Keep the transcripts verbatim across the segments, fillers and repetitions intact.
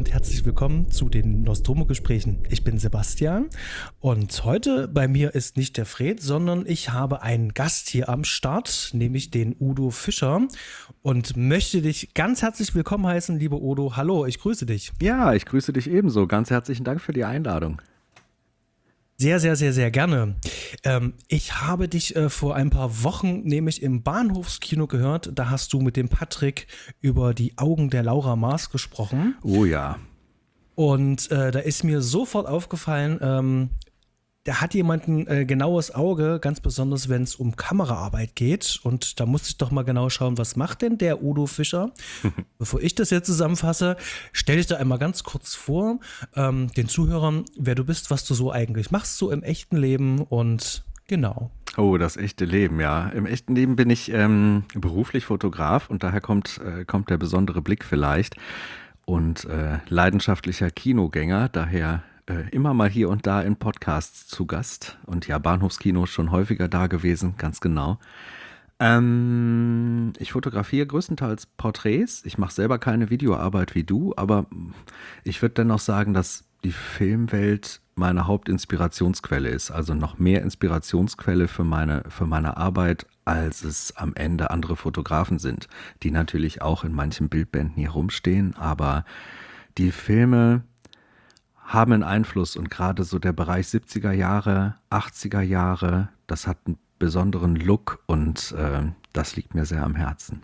und herzlich willkommen zu den Nostromo-Gesprächen. Ich bin Sebastian und heute bei mir ist nicht der Fred, sondern ich habe einen Gast hier am Start, nämlich den Udo Fischer und möchte dich ganz herzlich willkommen heißen, lieber Udo. Hallo, ich grüße dich. Ja, ich grüße dich ebenso. Ganz herzlichen Dank für die Einladung. Sehr, sehr, sehr, sehr gerne. Ähm, ich habe dich äh, vor ein paar Wochen nämlich im Bahnhofskino gehört. Da hast du mit dem Patrick über die Augen der Laura Maas gesprochen. Oh ja. Und äh, da ist mir sofort aufgefallen, ähm, da hat jemand ein äh, genaues Auge, ganz besonders wenn es um Kameraarbeit geht. Und da musste ich doch mal genau schauen, was macht denn der Udo Fischer? Bevor ich das jetzt zusammenfasse, stell dich da einmal ganz kurz vor, ähm, den Zuhörern, wer du bist, was du so eigentlich machst, so im echten Leben und genau. Oh, das echte Leben, ja. Im echten Leben bin ich ähm, beruflich Fotograf und daher kommt, äh, kommt der besondere Blick vielleicht und äh, leidenschaftlicher Kinogänger, daher Äh, immer mal hier und da in Podcasts zu Gast. Und ja, Bahnhofskino schon häufiger da gewesen, ganz genau. Ähm, ich fotografiere größtenteils Porträts. Ich mache selber keine Videoarbeit wie du, aber ich würde dennoch sagen, dass die Filmwelt meine Hauptinspirationsquelle ist. Also noch mehr Inspirationsquelle für meine, für meine Arbeit, als es am Ende andere Fotografen sind, die natürlich auch in manchen Bildbänden hier rumstehen. Aber die Filme haben einen Einfluss und gerade so der Bereich siebziger Jahre, achtziger Jahre, das hat einen besonderen Look und äh, das liegt mir sehr am Herzen.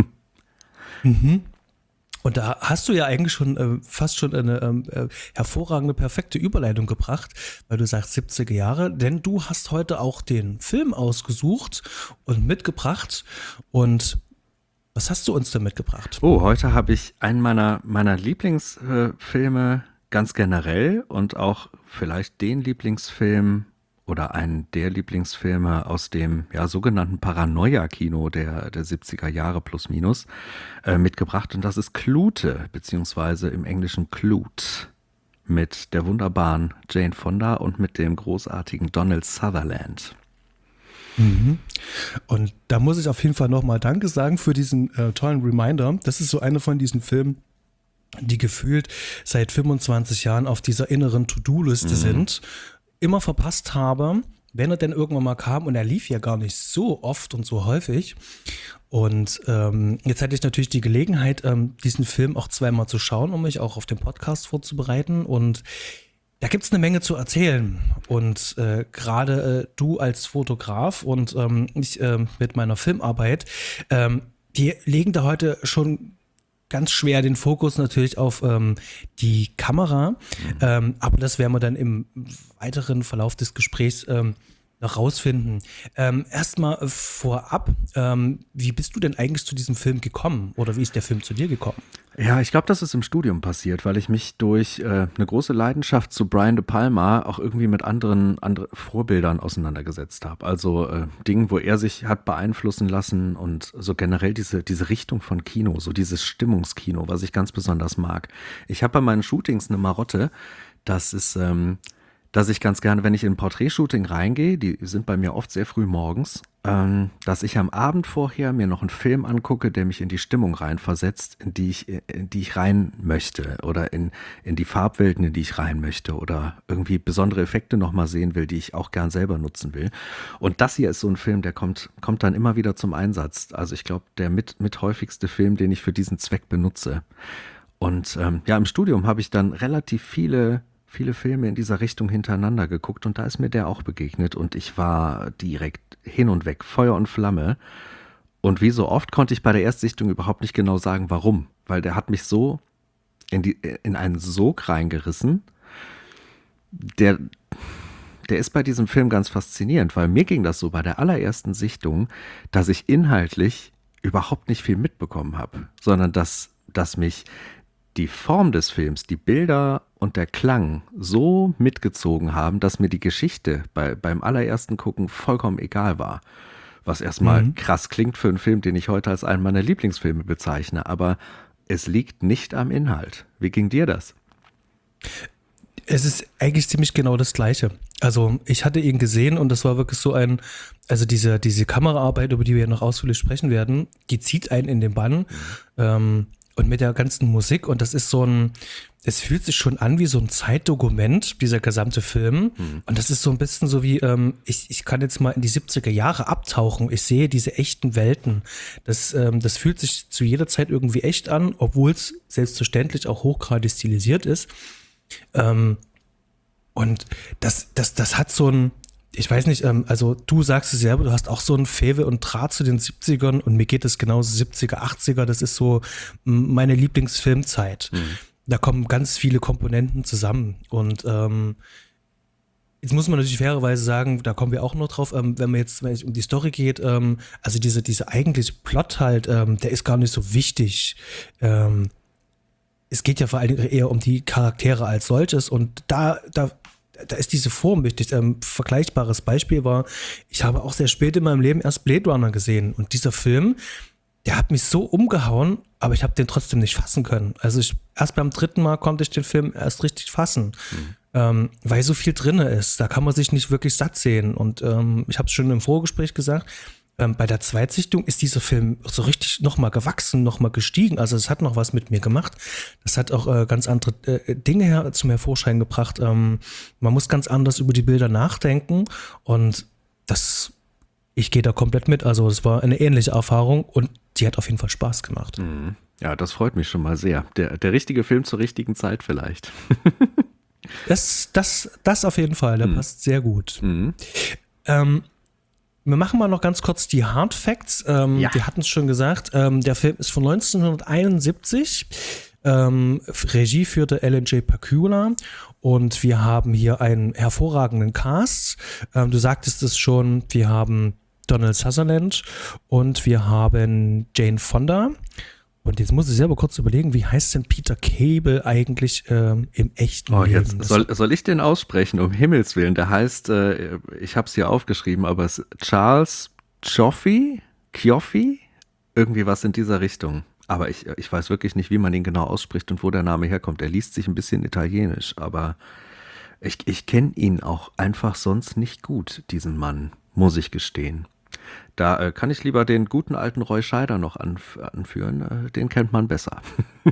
Mhm. Und da hast du ja eigentlich schon äh, fast schon eine äh, hervorragende, perfekte Überleitung gebracht, weil du sagst siebziger Jahre, denn du hast heute auch den Film ausgesucht und mitgebracht. Und was hast du uns denn mitgebracht? Oh, heute habe ich einen meiner, meiner Lieblingsfilme ganz generell und auch vielleicht den Lieblingsfilm oder einen der Lieblingsfilme aus dem ja, sogenannten Paranoia-Kino der, der siebziger Jahre plus minus äh, mitgebracht. Und das ist Klute, beziehungsweise im Englischen Klute, mit der wunderbaren Jane Fonda und mit dem großartigen Donald Sutherland. Mhm. Und da muss ich auf jeden Fall nochmal Danke sagen für diesen äh, tollen Reminder. Das ist so einer von diesen Filmen, die gefühlt seit fünfundzwanzig Jahren auf dieser inneren To-Do-Liste mhm. sind, immer verpasst habe, wenn er denn irgendwann mal kam, und er lief ja gar nicht so oft und so häufig. Und ähm, jetzt hatte ich natürlich die Gelegenheit, ähm, diesen Film auch zweimal zu schauen, um mich auch auf den Podcast vorzubereiten, und da gibt es eine Menge zu erzählen. Und äh, gerade äh, du als Fotograf und ähm, ich äh, mit meiner Filmarbeit, ähm, die legen da heute schon ganz schwer den Fokus natürlich auf ähm, die Kamera, mhm. ähm, aber das werden wir dann im weiteren Verlauf des Gesprächs ähm, noch rausfinden. Ähm, Erstmal vorab, ähm, wie bist du denn eigentlich zu diesem Film gekommen oder wie ist der Film zu dir gekommen? Ja, ich glaube, das ist im Studium passiert, weil ich mich durch äh, eine große Leidenschaft zu Brian De Palma auch irgendwie mit anderen, anderen Vorbildern auseinandergesetzt habe. Also äh, Dingen, wo er sich hat beeinflussen lassen und so generell diese, diese Richtung von Kino, so dieses Stimmungskino, was ich ganz besonders mag. Ich habe bei meinen Shootings eine Marotte, das ist ähm, dass ich ganz gerne, wenn ich in ein Porträtshooting reingehe, die sind bei mir oft sehr früh morgens, ähm, dass ich am Abend vorher mir noch einen Film angucke, der mich in die Stimmung reinversetzt, in die ich, in die ich rein möchte oder in, in die Farbwelten, in die ich rein möchte oder irgendwie besondere Effekte nochmal sehen will, die ich auch gern selber nutzen will. Und das hier ist so ein Film, der kommt, kommt dann immer wieder zum Einsatz. Also ich glaube, der mit, mit häufigste Film, den ich für diesen Zweck benutze. Und ähm, ja, im Studium habe ich dann relativ viele viele Filme in dieser Richtung hintereinander geguckt und da ist mir der auch begegnet und ich war direkt hin und weg, Feuer und Flamme. Und wie so oft konnte ich bei der Erstsichtung überhaupt nicht genau sagen, warum, weil der hat mich so in, die, in einen Sog reingerissen. Der, der ist bei diesem Film ganz faszinierend, weil mir ging das so bei der allerersten Sichtung, dass ich inhaltlich überhaupt nicht viel mitbekommen habe, sondern dass, dass mich die Form des Films, die Bilder und der Klang so mitgezogen haben, dass mir die Geschichte bei, beim allerersten Gucken vollkommen egal war. Was erstmal mhm. krass klingt für einen Film, den ich heute als einen meiner Lieblingsfilme bezeichne, aber es liegt nicht am Inhalt. Wie ging dir das? Es ist eigentlich ziemlich genau das Gleiche. Also ich hatte ihn gesehen und das war wirklich so ein, also diese, diese Kameraarbeit, über die wir noch ausführlich sprechen werden, die zieht einen in den Bann. Mhm. Ähm, und mit der ganzen Musik und das ist so ein, es fühlt sich schon an wie so ein Zeitdokument, dieser gesamte Film. Mhm. Und das ist so ein bisschen so wie, ähm, ich, ich kann jetzt mal in die siebziger Jahre abtauchen. Ich sehe diese echten Welten. Das, ähm, das fühlt sich zu jeder Zeit irgendwie echt an, obwohl es selbstverständlich auch hochgradig stilisiert ist. Ähm, und das, das, das hat so ein, ich weiß nicht, ähm, also du sagst es selber, du hast auch so ein Faible und Draht zu den siebzigern und mir geht es genauso siebziger, achtziger. Das ist so meine Lieblingsfilmzeit. Mhm. Da kommen ganz viele Komponenten zusammen und ähm, jetzt muss man natürlich fairerweise sagen, da kommen wir auch noch drauf, ähm, wenn man jetzt, wenn es um die Story geht, ähm, also diese, diese eigentliche Plot halt, ähm, der ist gar nicht so wichtig. Ähm, es geht ja vor allen Dingen eher um die Charaktere als solches und da, da, da ist diese Form wichtig. Ähm, vergleichbares Beispiel war, ich habe auch sehr spät in meinem Leben erst Blade Runner gesehen und dieser Film, der hat mich so umgehauen, aber ich habe den trotzdem nicht fassen können. Also ich, erst beim dritten Mal konnte ich den Film erst richtig fassen, mhm. ähm, weil so viel drin ist. Da kann man sich nicht wirklich satt sehen. Und ähm, ich habe es schon im Vorgespräch gesagt, ähm, bei der Zweitsichtung ist dieser Film so richtig nochmal gewachsen, nochmal gestiegen. Also es hat noch was mit mir gemacht. Das hat auch äh, ganz andere äh, Dinge her, zum Hervorschein gebracht. Ähm, man muss ganz anders über die Bilder nachdenken und das, ich gehe da komplett mit. Also es war eine ähnliche Erfahrung und die hat auf jeden Fall Spaß gemacht. Mhm. Ja, das freut mich schon mal sehr. Der, der richtige Film zur richtigen Zeit vielleicht. das, das, das auf jeden Fall, der mhm. passt sehr gut. Mhm. Ähm, wir machen mal noch ganz kurz die Hard Facts. Ähm, ja. Wir hatten es schon gesagt, ähm, der Film ist von neunzehnhunderteinundsiebzig. Ähm, Regie führte Alan J. Pakula und wir haben hier einen hervorragenden Cast. Ähm, du sagtest es schon, wir haben Donald Sutherland und wir haben Jane Fonda. Und jetzt muss ich selber kurz überlegen, wie heißt denn Peter Cable eigentlich ähm, im echten oh, Leben? Jetzt soll, soll ich den aussprechen, um Himmels Willen? Der heißt, äh, ich habe es hier aufgeschrieben, aber es ist Charles Cioffi, Cioffi, irgendwie was in dieser Richtung. Aber ich, ich weiß wirklich nicht, wie man ihn genau ausspricht und wo der Name herkommt. Er liest sich ein bisschen italienisch, aber ich, ich kenne ihn auch einfach sonst nicht gut, diesen Mann, muss ich gestehen. Da äh, kann ich lieber den guten alten Roy Scheider noch anf- anführen. Äh, den kennt man besser.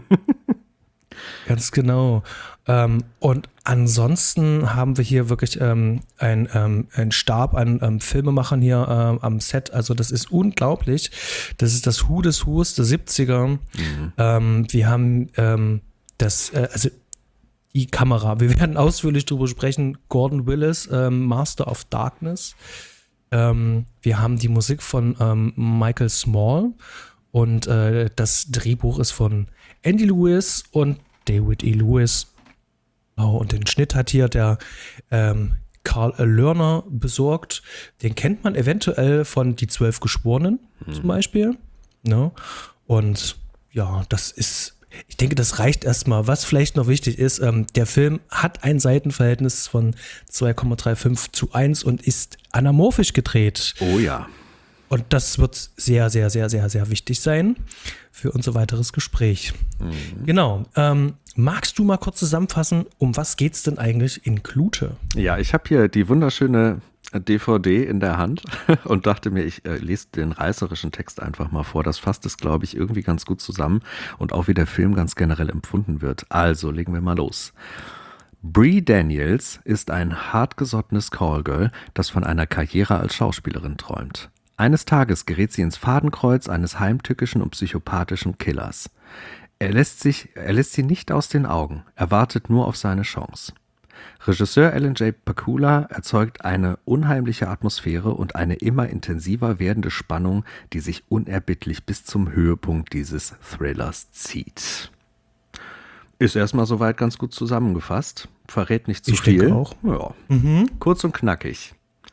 Ganz genau. Ähm, und ansonsten haben wir hier wirklich ähm, ein, ähm, ein Stab an ähm, Filmemachern hier ähm, am Set. Also das ist unglaublich. Das ist das Who des Who's der siebziger. Mhm. Ähm, wir haben ähm, das, äh, also die Kamera. Wir werden ausführlich darüber sprechen. Gordon Willis, ähm, Master of Darkness. Ähm, wir haben die Musik von ähm, Michael Small und äh, das Drehbuch ist von Andy Lewis und David E. Lewis. Oh, und den Schnitt hat hier der ähm, Carl Lerner besorgt. Den kennt man eventuell von Die Zwölf Geschworenen mhm. zum Beispiel. Ne? Und ja, das ist, ich denke, das reicht erstmal. Was vielleicht noch wichtig ist, ähm, der Film hat ein Seitenverhältnis von zwei Komma fünfunddreißig zu eins und ist anamorphisch gedreht. Oh ja. Und das wird sehr, sehr, sehr, sehr, sehr wichtig sein für unser weiteres Gespräch. Mhm. Genau. Ähm, magst du mal kurz zusammenfassen, um was geht's denn eigentlich in Klute? Ja, ich habe hier die wunderschöne D V D in der Hand und dachte mir, ich äh, lese den reißerischen Text einfach mal vor. Das fasst es, glaube ich, irgendwie ganz gut zusammen und auch wie der Film ganz generell empfunden wird. Also, legen wir mal los. Bree Daniels ist ein hartgesottenes Callgirl, das von einer Karriere als Schauspielerin träumt. Eines Tages gerät sie ins Fadenkreuz eines heimtückischen und psychopathischen Killers. Er lässt sich, er lässt sie nicht aus den Augen, er wartet nur auf seine Chance. Regisseur Alan J. Pakula erzeugt eine unheimliche Atmosphäre und eine immer intensiver werdende Spannung, die sich unerbittlich bis zum Höhepunkt dieses Thrillers zieht. Ist erstmal soweit ganz gut zusammengefasst, verrät nicht zu ich viel. Denke auch. Ja. Mhm. Kurz und knackig.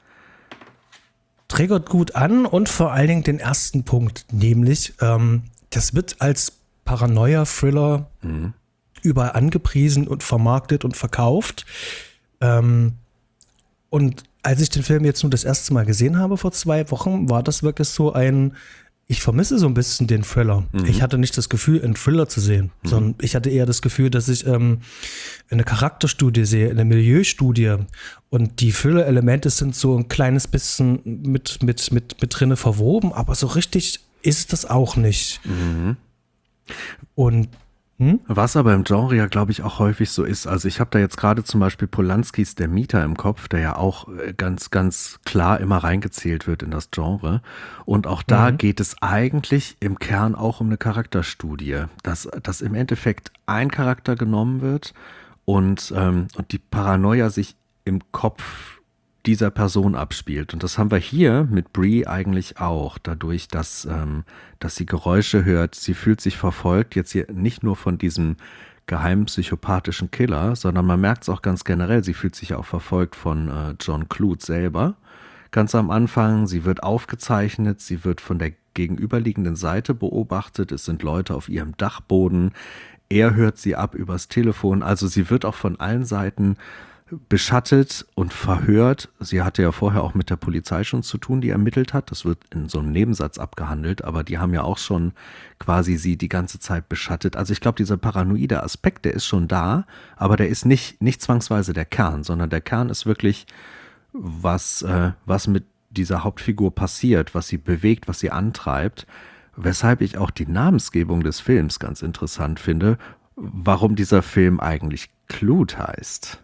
Triggert gut an und vor allen Dingen den ersten Punkt, nämlich ähm, das wird als Paranoia-Thriller mhm. überall angepriesen und vermarktet und verkauft. Ähm, und als ich den Film jetzt nur das erste Mal gesehen habe vor zwei Wochen, war das wirklich so ein, ich vermisse so ein bisschen den Thriller. Mhm. Ich hatte nicht das Gefühl, einen Thriller zu sehen, mhm. sondern ich hatte eher das Gefühl, dass ich ähm, eine Charakterstudie sehe, eine Milieustudie. Und die Thriller-Elemente sind so ein kleines bisschen mit, mit, mit, mit drinne verwoben, aber so richtig ist das auch nicht. Mhm. Und hm? Was aber im Genre ja, glaube ich, auch häufig so ist. Also ich habe da jetzt gerade zum Beispiel Polanskis Der Mieter im Kopf, der ja auch äh, ganz, ganz klar immer reingezählt wird in das Genre. Und auch da Mhm. geht es eigentlich im Kern auch um eine Charakterstudie, dass, dass im Endeffekt ein Charakter genommen wird und, ähm, und die Paranoia sich im Kopf dieser Person abspielt. Und das haben wir hier mit Bree eigentlich auch, dadurch, dass, ähm, dass sie Geräusche hört. Sie fühlt sich verfolgt, jetzt hier nicht nur von diesem geheimen psychopathischen Killer, sondern man merkt es auch ganz generell, sie fühlt sich auch verfolgt von äh, John Clute selber. Ganz am Anfang, sie wird aufgezeichnet, sie wird von der gegenüberliegenden Seite beobachtet, es sind Leute auf ihrem Dachboden, er hört sie ab übers Telefon, also sie wird auch von allen Seiten beschattet und verhört. Sie hatte ja vorher auch mit der Polizei schon zu tun, die ermittelt hat. Das wird in so einem Nebensatz abgehandelt, aber die haben ja auch schon quasi sie die ganze Zeit beschattet. Also ich glaube, dieser paranoide Aspekt, der ist schon da, aber der ist nicht, nicht zwangsweise der Kern, sondern der Kern ist wirklich, was, äh, was mit dieser Hauptfigur passiert, was sie bewegt, was sie antreibt. Weshalb ich auch die Namensgebung des Films ganz interessant finde, warum dieser Film eigentlich Clute heißt.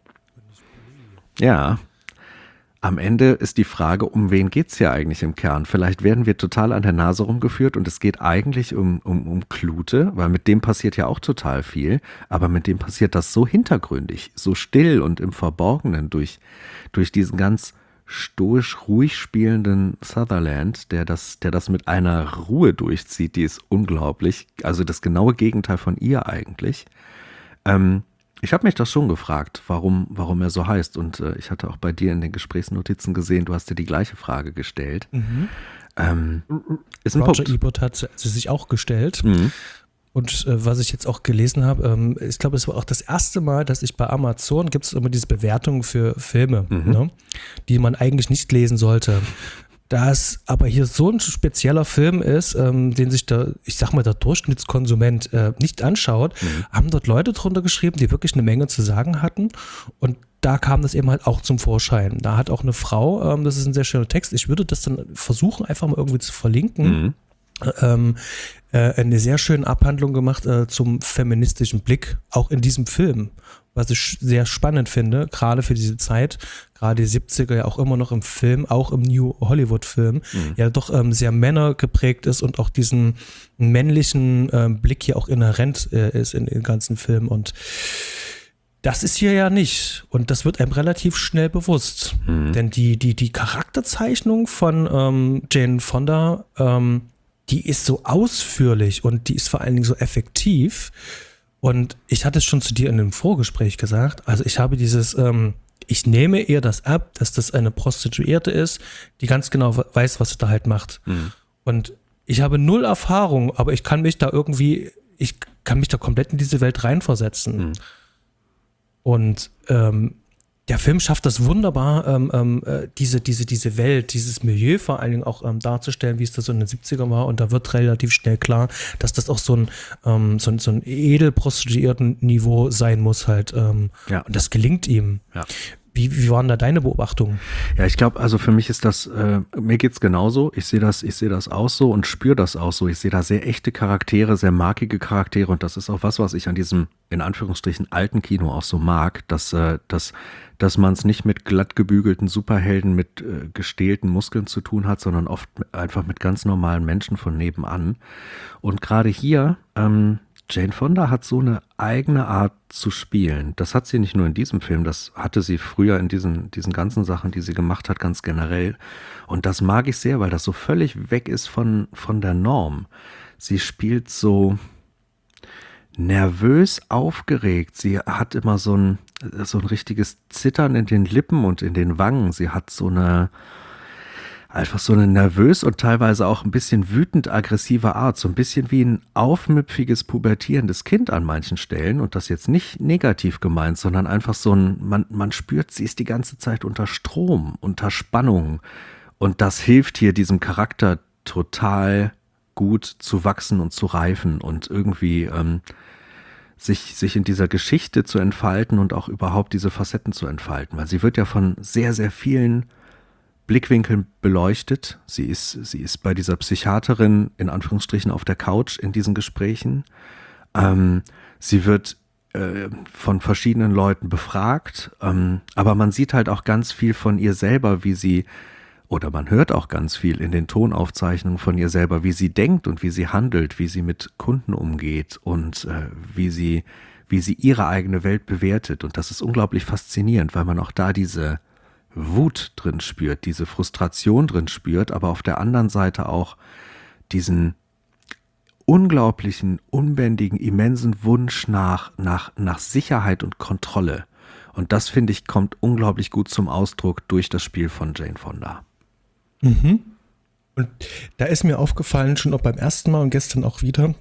Ja, am Ende ist die Frage, um wen geht's hier eigentlich im Kern? Vielleicht werden wir total an der Nase rumgeführt und es geht eigentlich um, um, um Clute, weil mit dem passiert ja auch total viel, aber mit dem passiert das so hintergründig, so still und im Verborgenen durch, durch diesen ganz stoisch ruhig spielenden Sutherland, der das, der das mit einer Ruhe durchzieht, die ist unglaublich, also das genaue Gegenteil von ihr eigentlich. Ähm, Ich habe mich das schon gefragt, warum, warum er so heißt. Und äh, ich hatte auch bei dir in den Gesprächsnotizen gesehen, du hast dir die gleiche Frage gestellt. Mhm. Ähm, ist ein Roger Punkt. Ebert hat sie sich auch gestellt. Mhm. Und äh, was ich jetzt auch gelesen habe, ähm, ich glaube, es war auch das erste Mal, dass ich bei Amazon, gibt es immer diese Bewertungen für Filme, Mhm. ne, die man eigentlich nicht lesen sollte. Da es aber hier so ein spezieller Film ist, ähm, den sich der, ich sag mal, der Durchschnittskonsument äh, nicht anschaut, Mhm. haben dort Leute drunter geschrieben, die wirklich eine Menge zu sagen hatten. Und da kam das eben halt auch zum Vorschein. Da hat auch eine Frau, ähm, das ist ein sehr schöner Text, ich würde das dann versuchen, einfach mal irgendwie zu verlinken, Mhm. ähm, äh, eine sehr schöne Abhandlung gemacht äh, zum feministischen Blick, auch in diesem Film, was ich sehr spannend finde, gerade für diese Zeit, gerade die siebziger ja auch immer noch im Film, auch im New Hollywood-Film, Mhm. ja doch ähm, sehr männergeprägt ist und auch diesen männlichen ähm, Blick hier auch inhärent äh, ist in den ganzen Film und das ist hier ja nicht. Und das wird einem relativ schnell bewusst. Mhm. Denn die, die, die Charakterzeichnung von ähm, Jane Fonda, ähm, die ist so ausführlich und die ist vor allen Dingen so effektiv. Und ich hatte es schon zu dir in einem Vorgespräch gesagt, also ich habe dieses, ähm, ich nehme ihr das ab, dass das eine Prostituierte ist, die ganz genau weiß, was sie da halt macht. Mhm. Und ich habe null Erfahrung, aber ich kann mich da irgendwie, ich kann mich da komplett in diese Welt reinversetzen. Mhm. Und ähm, der Film schafft das wunderbar, ähm, ähm, diese, diese, diese Welt, dieses Milieu vor allen Dingen auch ähm, darzustellen, wie es das so in den siebzigern war. Und da wird relativ schnell klar, dass das auch so ein, ähm, so ein, so ein Edelprostituierten-Niveau sein muss halt. Ähm, Ja. Und das gelingt ihm. Ja. Wie, wie waren da deine Beobachtungen? Ja, ich glaube, also für mich ist das, äh, mir geht's genauso. Ich sehe das, ich sehe das auch so und spüre das auch so. Ich sehe da sehr echte Charaktere, sehr markige Charaktere und das ist auch was, was ich an diesem, in Anführungsstrichen, alten Kino auch so mag, dass, äh, dass, dass man es nicht mit glatt gebügelten Superhelden mit äh, gestählten Muskeln zu tun hat, sondern oft mit, einfach mit ganz normalen Menschen von nebenan. Und gerade hier, ähm, Jane Fonda hat so eine eigene Art zu spielen. Das hat sie nicht nur in diesem Film, das hatte sie früher in diesen, diesen ganzen Sachen, die sie gemacht hat, ganz generell. Und das mag ich sehr, weil das so völlig weg ist von, von der Norm. Sie spielt so nervös aufgeregt. Sie hat immer so ein, so ein richtiges Zittern in den Lippen und in den Wangen. Sie hat so eine einfach so eine nervös und teilweise auch ein bisschen wütend aggressive Art, so ein bisschen wie ein aufmüpfiges, pubertierendes Kind an manchen Stellen und das jetzt nicht negativ gemeint, sondern einfach so ein, man, man spürt, sie ist die ganze Zeit unter Strom, unter Spannung und das hilft hier diesem Charakter total gut zu wachsen und zu reifen und irgendwie ähm, sich, sich in dieser Geschichte zu entfalten und auch überhaupt diese Facetten zu entfalten, weil sie wird ja von sehr, sehr vielen Blickwinkeln beleuchtet. Sie ist, sie ist bei dieser Psychiaterin in Anführungsstrichen auf der Couch in diesen Gesprächen. Ähm, sie wird äh, von verschiedenen Leuten befragt, ähm, aber man sieht halt auch ganz viel von ihr selber, wie sie, oder man hört auch ganz viel in den Tonaufzeichnungen von ihr selber, wie sie denkt und wie sie handelt, wie sie mit Kunden umgeht und äh, wie sie, wie sie ihre eigene Welt bewertet. Und das ist unglaublich faszinierend, weil man auch da diese Wut drin spürt, diese Frustration drin spürt, aber auf der anderen Seite auch diesen unglaublichen, unbändigen, immensen Wunsch nach, nach, nach Sicherheit und Kontrolle. Und das, finde ich, kommt unglaublich gut zum Ausdruck durch das Spiel von Jane Fonda. Mhm. Und da ist mir aufgefallen, schon auch beim ersten Mal und gestern auch wieder,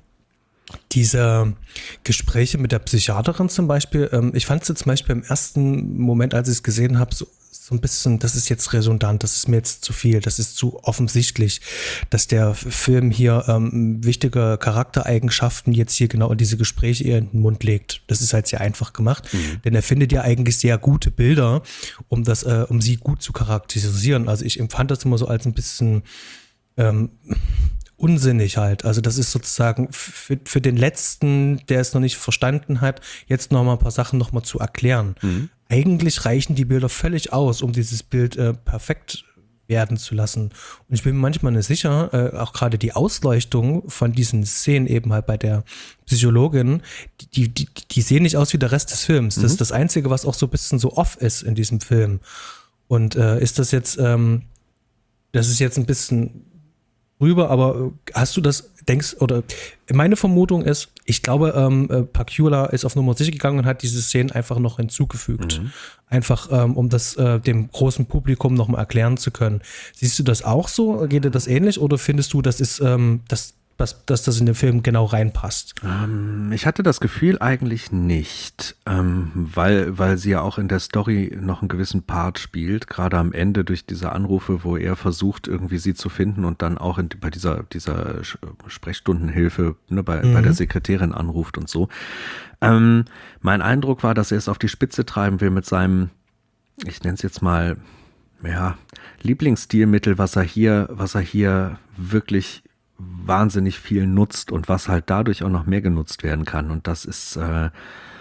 diese Gespräche mit der Psychiaterin zum Beispiel. Ähm, ich fand es zum Beispiel im ersten Moment, als ich es gesehen habe, so so ein bisschen, das ist jetzt redundant, das ist mir jetzt zu viel, das ist zu offensichtlich, dass der Film hier ähm, wichtige Charaktereigenschaften jetzt hier genau in diese Gespräche eher in den Mund legt. Das ist halt sehr einfach gemacht, mhm. denn er findet ja eigentlich sehr gute Bilder, um das, äh, um sie gut zu charakterisieren. Also ich empfand das immer so als ein bisschen ähm, unsinnig halt. Also das ist sozusagen für, für den Letzten, der es noch nicht verstanden hat, jetzt noch mal ein paar Sachen noch mal zu erklären. Mhm. Eigentlich reichen die Bilder völlig aus, um dieses Bild äh, perfekt werden zu lassen. Und ich bin mir manchmal nicht sicher, äh, auch gerade die Ausleuchtung von diesen Szenen eben halt bei der Psychologin, die, die, die sehen nicht aus wie der Rest des Films. Mhm. Das ist das Einzige, was auch so ein bisschen so off ist in diesem Film. Und äh, ist das jetzt, ähm, das ist jetzt ein bisschen rüber, aber hast du das, denkst, oder meine Vermutung ist, ich glaube, ähm, Pakula ist auf Nummer sicher gegangen und hat diese Szenen einfach noch hinzugefügt. Mhm. Einfach, ähm, um das äh, dem großen Publikum nochmal erklären zu können. Siehst du das auch so? Geht dir das ähnlich? Oder findest du, das ist, ähm, das, dass, dass das in den Film genau reinpasst? Ähm, ich hatte das Gefühl eigentlich nicht, ähm, weil, weil sie ja auch in der Story noch einen gewissen Part spielt, gerade am Ende durch diese Anrufe, wo er versucht, irgendwie sie zu finden und dann auch in, bei dieser, dieser Sprechstundenhilfe, ne, bei, mhm. bei der Sekretärin anruft und so. Ähm, mein Eindruck war, dass er es auf die Spitze treiben will mit seinem, ich nenne es jetzt mal, ja, Lieblingsstilmittel, was er hier, was er hier wirklich wahnsinnig viel nutzt und was halt dadurch auch noch mehr genutzt werden kann. Und das ist, äh,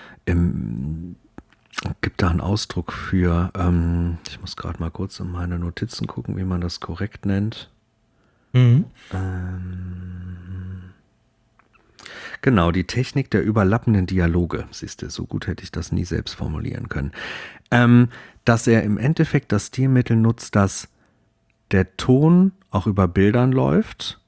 im, gibt da einen Ausdruck für, ähm, ich muss gerade mal kurz in meine Notizen gucken, wie man das korrekt nennt. Mhm. Ähm, genau, die Technik der überlappenden Dialoge. Siehst du, so gut hätte ich das nie selbst formulieren können. Ähm, dass er im Endeffekt das Stilmittel nutzt, dass der Ton auch über Bildern läuft,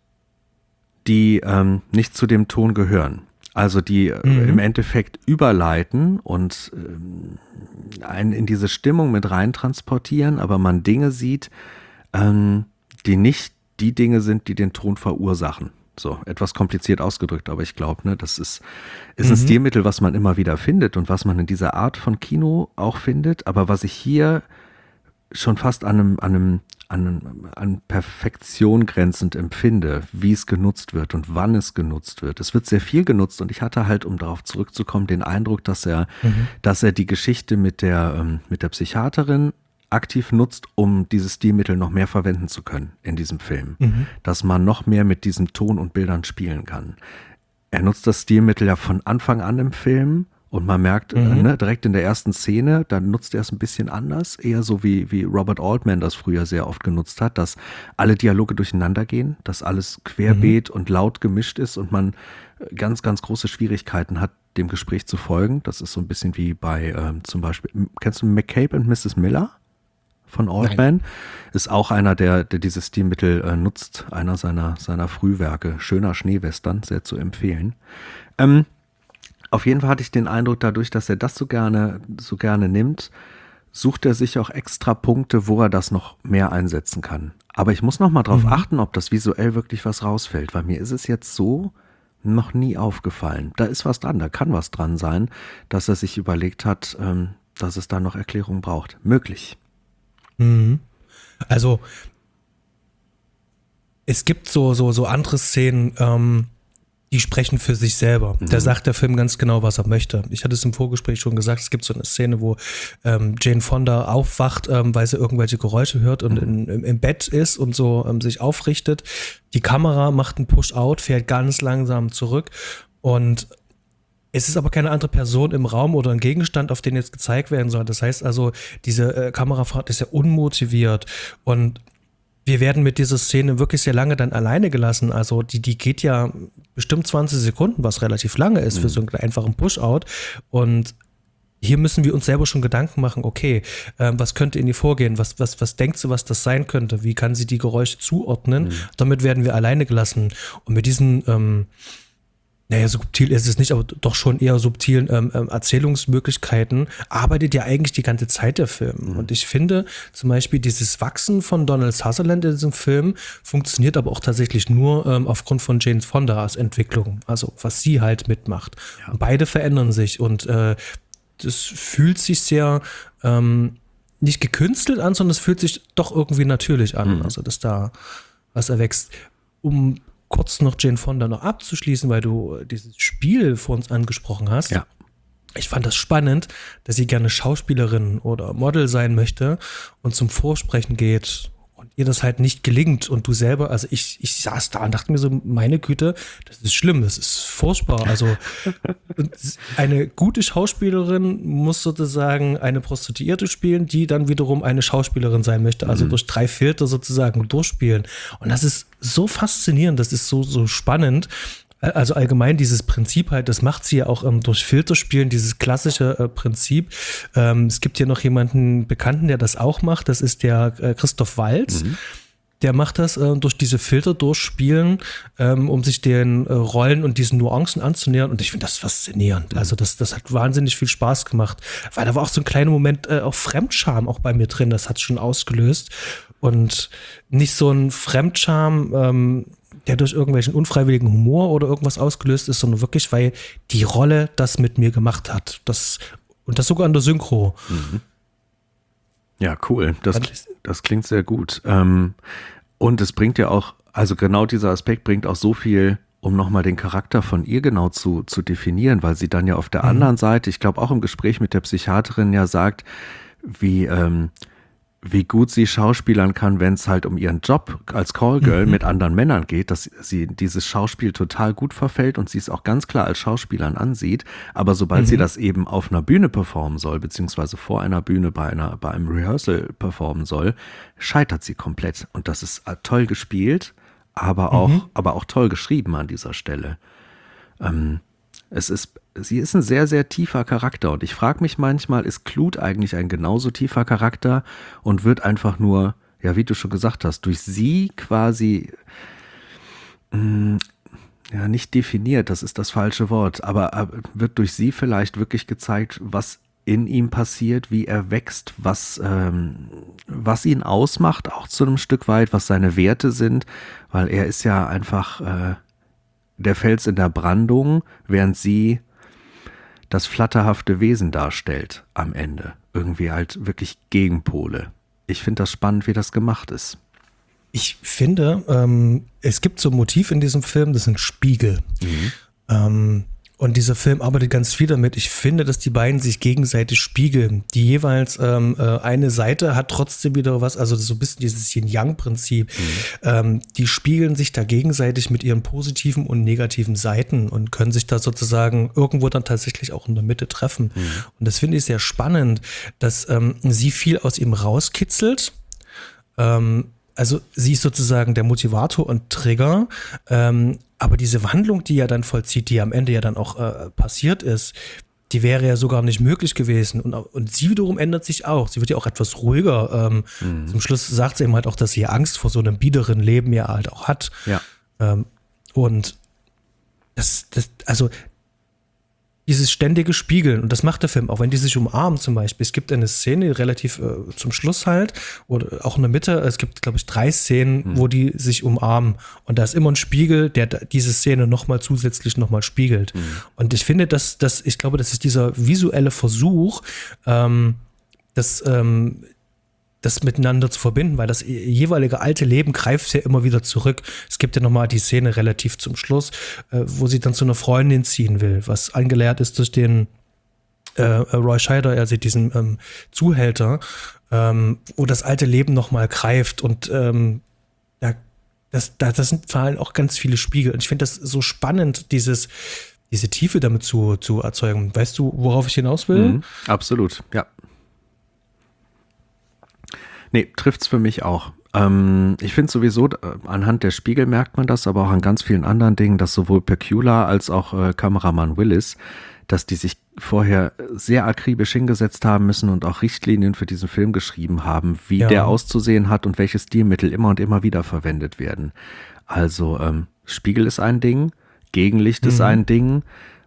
die ähm, nicht zu dem Ton gehören. Also die mhm. äh, im Endeffekt überleiten und ähm, einen in diese Stimmung mit rein transportieren, aber man Dinge sieht, ähm, die nicht die Dinge sind, die den Ton verursachen. So, etwas kompliziert ausgedrückt, aber ich glaube, ne, das ist, ist mhm. ein Stilmittel, was man immer wieder findet und was man in dieser Art von Kino auch findet, aber was ich hier schon fast an einem, an einem An, an Perfektion grenzend empfinde, wie es genutzt wird und wann es genutzt wird. Es wird sehr viel genutzt und ich hatte halt, um darauf zurückzukommen, den Eindruck, dass er, mhm. dass er die Geschichte mit der, ähm, mit der Psychiaterin aktiv nutzt, um dieses Stilmittel noch mehr verwenden zu können in diesem Film. Mhm. Dass man noch mehr mit diesem Ton und Bildern spielen kann. Er nutzt das Stilmittel ja von Anfang an im Film. Und man merkt, mhm. äh, ne, direkt in der ersten Szene, dann nutzt er es ein bisschen anders, eher so wie, wie Robert Altman das früher sehr oft genutzt hat, dass alle Dialoge durcheinander gehen, dass alles querbeet mhm. und laut gemischt ist und man ganz, ganz große Schwierigkeiten hat, dem Gespräch zu folgen. Das ist so ein bisschen wie bei ähm, zum Beispiel, kennst du McCabe und Missus Miller von Altman? Nein. Ist auch einer, der, der dieses Stilmittel äh, nutzt, einer seiner, seiner Frühwerke. Schöner Schneewestern, sehr zu empfehlen. Ähm, Auf jeden Fall hatte ich den Eindruck, dadurch, dass er das so gerne, so gerne nimmt, sucht er sich auch extra Punkte, wo er das noch mehr einsetzen kann. Aber ich muss noch mal drauf mhm. achten, ob das visuell wirklich was rausfällt, weil mir ist es jetzt so noch nie aufgefallen. Da ist was dran, da kann was dran sein, dass er sich überlegt hat, ähm, dass es da noch Erklärung braucht. Möglich. Mhm. Also es gibt so, so, so andere Szenen, ähm, die sprechen für sich selber. Mhm. Da sagt der Film ganz genau, was er möchte. Ich hatte es im Vorgespräch schon gesagt, es gibt so eine Szene, wo ähm, Jane Fonda aufwacht, ähm, weil sie irgendwelche Geräusche hört und Mhm. in, im, im Bett ist und so ähm, sich aufrichtet. Die Kamera macht einen Push-Out, fährt ganz langsam zurück und es ist aber keine andere Person im Raum oder ein Gegenstand, auf den jetzt gezeigt werden soll. Das heißt also, diese äh, Kamerafahrt ist ja unmotiviert und wir werden mit dieser Szene wirklich sehr lange dann alleine gelassen. Also die, die geht ja bestimmt zwanzig Sekunden, was relativ lange ist mhm. für so einen einfachen Push-Out. Und hier müssen wir uns selber schon Gedanken machen, okay, äh, was könnte in ihr vorgehen? Was, was, was denkt sie, was das sein könnte? Wie kann sie die Geräusche zuordnen? Mhm. Damit werden wir alleine gelassen. Und mit diesen ähm, naja, subtil ist es nicht, aber doch schon eher subtilen ähm, ähm, Erzählungsmöglichkeiten arbeitet ja eigentlich die ganze Zeit der Film. Mhm. Und ich finde zum Beispiel dieses Wachsen von Donald Sutherland in diesem Film funktioniert aber auch tatsächlich nur ähm, aufgrund von Jane Fondas Entwicklung, also was sie halt mitmacht. Ja. Und beide verändern sich und äh, das fühlt sich sehr ähm, nicht gekünstelt an, sondern es fühlt sich doch irgendwie natürlich an, mhm. also dass da was erwächst. Um kurz noch Jane Fonda noch abzuschließen, weil du dieses Spiel vor uns angesprochen hast. Ja. Ich fand das spannend, dass sie gerne Schauspielerin oder Model sein möchte und zum Vorsprechen geht und ihr das halt nicht gelingt und du selber, also ich, ich saß da und dachte mir so, meine Güte, das ist schlimm, das ist furchtbar. Also eine gute Schauspielerin muss sozusagen eine Prostituierte spielen, die dann wiederum eine Schauspielerin sein möchte, also mhm. durch drei Filter sozusagen durchspielen. Und das ist so faszinierend, das ist so, so spannend. Also allgemein dieses Prinzip halt, das macht sie ja auch ähm, durch Filterspielen, dieses klassische äh, Prinzip. Ähm, es gibt hier noch jemanden Bekannten, der das auch macht, das ist der äh, Christoph Waltz. Mhm. Der macht das äh, durch diese Filter durchspielen, ähm, um sich den äh, Rollen und diesen Nuancen anzunähern. Und ich finde das faszinierend. Also das, das hat wahnsinnig viel Spaß gemacht. Weil da war auch so ein kleiner Moment äh, auch Fremdscham auch bei mir drin. Das hat schon ausgelöst. Und nicht so ein Fremdscham, ähm, der durch irgendwelchen unfreiwilligen Humor oder irgendwas ausgelöst ist, sondern wirklich, weil die Rolle das mit mir gemacht hat. Das, und das sogar in der Synchro. Mhm. Ja, cool. Das, das klingt sehr gut. Ähm, und es bringt ja auch, also genau dieser Aspekt bringt auch so viel, um nochmal den Charakter von ihr genau zu, zu definieren, weil sie dann ja auf der mhm. anderen Seite, ich glaube auch im Gespräch mit der Psychiaterin ja sagt, wie, ähm, wie gut sie schauspielern kann, wenn es halt um ihren Job als Callgirl mhm. mit anderen Männern geht, dass sie dieses Schauspiel total gut verfällt und sie es auch ganz klar als Schauspielern ansieht. Aber sobald mhm. sie das eben auf einer Bühne performen soll, beziehungsweise vor einer Bühne bei einer bei einem Rehearsal performen soll, scheitert sie komplett. Und das ist toll gespielt, aber auch, mhm. aber auch toll geschrieben an dieser Stelle. Ähm, es ist, sie ist ein sehr, sehr tiefer Charakter und ich frage mich manchmal, ist Clute eigentlich ein genauso tiefer Charakter und wird einfach nur, ja, wie du schon gesagt hast, durch sie quasi, mh, ja, nicht definiert, das ist das falsche Wort, aber äh, wird durch sie vielleicht wirklich gezeigt, was in ihm passiert, wie er wächst, was, ähm, was ihn ausmacht, auch zu einem Stück weit, was seine Werte sind, weil er ist ja einfach äh, der Fels in der Brandung, während sie das flatterhafte Wesen darstellt am Ende. Irgendwie halt wirklich Gegenpole. Ich finde das spannend, wie das gemacht ist. Ich finde, ähm, es gibt so ein Motiv in diesem Film, das sind Spiegel. Mhm. Ähm, und dieser Film arbeitet ganz viel damit. Ich finde, dass die beiden sich gegenseitig spiegeln. Die jeweils ähm, äh, eine Seite hat trotzdem wieder was, also so ein bisschen dieses Yin-Yang-Prinzip. Mhm. Ähm, die spiegeln sich da gegenseitig mit ihren positiven und negativen Seiten und können sich da sozusagen irgendwo dann tatsächlich auch in der Mitte treffen. Mhm. Und das finde ich sehr spannend, dass ähm, sie viel aus ihm rauskitzelt. Ähm, also sie ist sozusagen der Motivator und Trigger, ähm, aber diese Wandlung, die er dann vollzieht, die am Ende ja dann auch äh, passiert ist, die wäre ja sogar nicht möglich gewesen. Und, und sie wiederum ändert sich auch. Sie wird ja auch etwas ruhiger. Ähm, mhm. Zum Schluss sagt sie eben halt auch, dass sie Angst vor so einem biederen Leben ja halt auch hat. Ja. Ähm, und das, das, also dieses ständige Spiegeln, und das macht der Film, auch wenn die sich umarmen zum Beispiel. Es gibt eine Szene relativ äh, zum Schluss halt, oder auch in der Mitte, es gibt, glaube ich, drei Szenen, mhm. wo die sich umarmen. Und da ist immer ein Spiegel, der diese Szene nochmal zusätzlich nochmal spiegelt. Mhm. Und ich finde, dass, dass, ich glaube, das ist dieser visuelle Versuch, ähm, dass ähm, das miteinander zu verbinden, weil das jeweilige alte Leben greift ja immer wieder zurück. Es gibt ja nochmal die Szene relativ zum Schluss, äh, wo sie dann zu einer Freundin ziehen will, was angelehrt ist durch den äh, Roy Scheider, also diesen ähm, Zuhälter, ähm, wo das alte Leben nochmal greift und ähm, da, das, da, das sind vor allem auch ganz viele Spiegel. Und ich finde das so spannend, dieses, diese Tiefe damit zu, zu erzeugen. Weißt du, worauf ich hinaus will? Mhm, absolut, ja. Nee, trifft's für mich auch. Ähm, ich finde sowieso, äh, anhand der Spiegel merkt man das, aber auch an ganz vielen anderen Dingen, dass sowohl Pecula als auch äh, Kameramann Willis, dass die sich vorher sehr akribisch hingesetzt haben müssen und auch Richtlinien für diesen Film geschrieben haben, wie Ja. der auszusehen hat und welche Stilmittel immer und immer wieder verwendet werden. Also ähm, Spiegel ist ein Ding, Gegenlicht Mhm. ist ein Ding,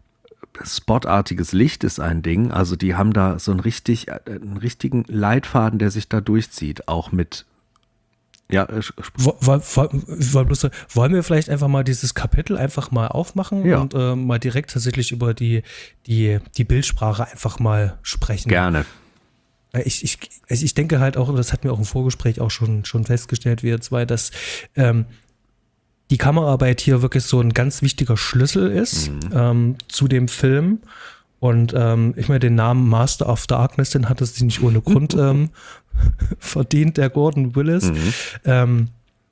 spotartiges Licht ist ein Ding, also die haben da so einen, richtig, einen richtigen Leitfaden, der sich da durchzieht, auch mit, ja, äh, Wo- wo- wo- ich wollte bloß sagen, wollen wir vielleicht einfach mal dieses Kapitel einfach mal aufmachen Ja. und äh, mal direkt tatsächlich über die, die, die Bildsprache einfach mal sprechen? gerne. Ich, ich, also ich denke halt auch, und das hatten wir auch im Vorgespräch auch schon, schon festgestellt, wir zwei, dass ähm, die Kameraarbeit hier wirklich so ein ganz wichtiger Schlüssel ist Mhm. ähm, zu dem Film. Und ähm, ich meine, den Namen Master of Darkness, den hat es sich nicht ohne Grund ähm, verdient, der Gordon Willis. Mhm. Ähm,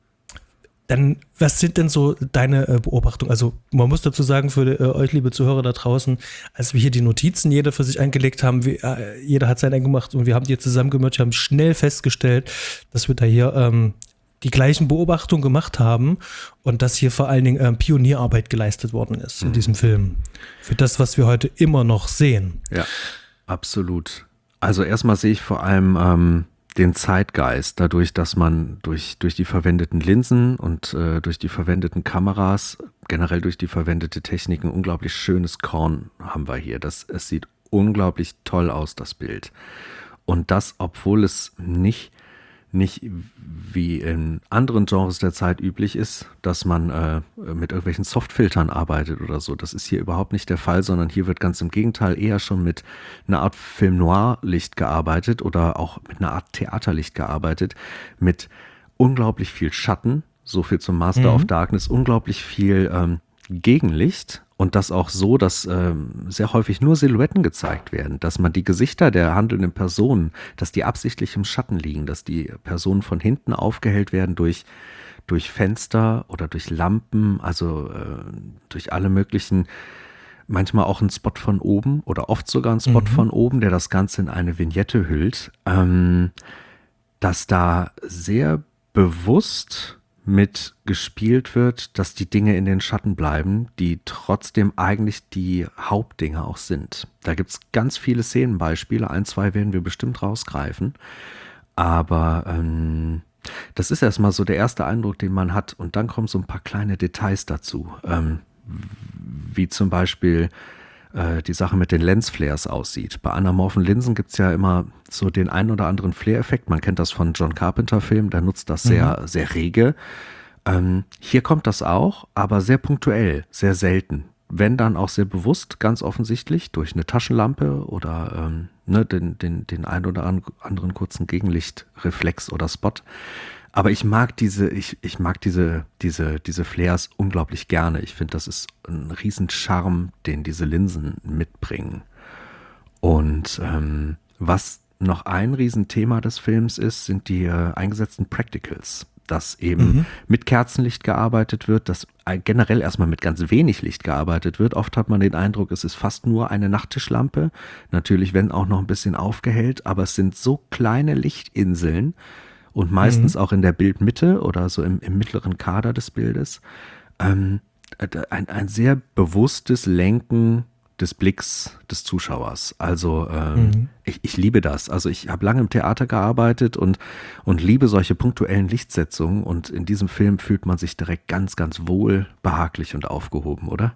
dann, was sind denn so deine äh, Beobachtungen? Also man muss dazu sagen, für äh, euch, liebe Zuhörer da draußen, als wir hier die Notizen jeder für sich eingelegt haben, wir, äh, jeder hat sein gemacht und wir haben die jetzt zusammengemercht, haben schnell festgestellt, dass wir da hier ähm, die gleichen Beobachtungen gemacht haben und dass hier vor allen Dingen ähm, Pionierarbeit geleistet worden ist in Mhm. diesem Film. Für das, was wir heute immer noch sehen. Ja, absolut. Also erstmal sehe ich vor allem ähm, den Zeitgeist, dadurch, dass man durch, durch die verwendeten Linsen und äh, durch die verwendeten Kameras, generell durch die verwendete Technik, ein unglaublich schönes Korn haben wir hier. Das, es sieht unglaublich toll aus, das Bild. Und das, obwohl es nicht nicht wie in anderen Genres der Zeit üblich ist, dass man äh, mit irgendwelchen Softfiltern arbeitet oder so. Das ist hier überhaupt nicht der Fall, sondern hier wird ganz im Gegenteil eher schon mit einer Art Film-Noir-Licht gearbeitet oder auch mit einer Art Theaterlicht gearbeitet, mit unglaublich viel Schatten, so viel zum Master Mhm. of Darkness, unglaublich viel ähm, Gegenlicht. Und das auch so, dass ähm, sehr häufig nur Silhouetten gezeigt werden, dass man die Gesichter der handelnden Personen, dass die absichtlich im Schatten liegen, dass die Personen von hinten aufgehellt werden durch, durch Fenster oder durch Lampen, also äh, durch alle möglichen, manchmal auch ein Spot von oben oder oft sogar ein Spot Mhm. von oben, der das Ganze in eine Vignette hüllt, ähm, dass da sehr bewusst mit gespielt wird, dass die Dinge in den Schatten bleiben, die trotzdem eigentlich die Hauptdinge auch sind. Da gibt es ganz viele Szenenbeispiele, ein, zwei werden wir bestimmt rausgreifen, aber ähm, das ist erstmal so der erste Eindruck, den man hat und dann kommen so ein paar kleine Details dazu, ähm, wie zum Beispiel äh, die Sache mit den Lensflares aussieht. Bei anamorphen Linsen gibt es ja immer so den einen oder anderen Flare-Effekt. Man kennt das von John Carpenter-Filmen, der nutzt das sehr, sehr rege. Ähm, hier kommt das auch, aber sehr punktuell, sehr selten. Wenn dann auch sehr bewusst, ganz offensichtlich, durch eine Taschenlampe oder ähm, ne, den, den, den einen oder anderen kurzen Gegenlichtreflex oder Spot. Aber ich mag diese, ich, ich mag diese, diese, diese Flares unglaublich gerne. Ich finde, das ist ein riesen Charme, den diese Linsen mitbringen. Und ähm, was noch ein Riesenthema des Films ist, sind die äh, eingesetzten Practicals. Dass eben mhm. mit Kerzenlicht gearbeitet wird, dass generell erstmal mit ganz wenig Licht gearbeitet wird. Oft hat man den Eindruck, es ist fast nur eine Nachttischlampe. Natürlich, wenn auch noch ein bisschen aufgehellt, aber es sind so kleine Lichtinseln und meistens mhm. auch in der Bildmitte oder so im, im mittleren Kader des Bildes. Ähm, ein, ein sehr bewusstes Lenken des Blicks des Zuschauers. Also ähm, mhm. ich, ich liebe das. Also ich habe lange im Theater gearbeitet und, und liebe solche punktuellen Lichtsetzungen und in diesem Film fühlt man sich direkt ganz, ganz wohl, behaglich und aufgehoben, oder?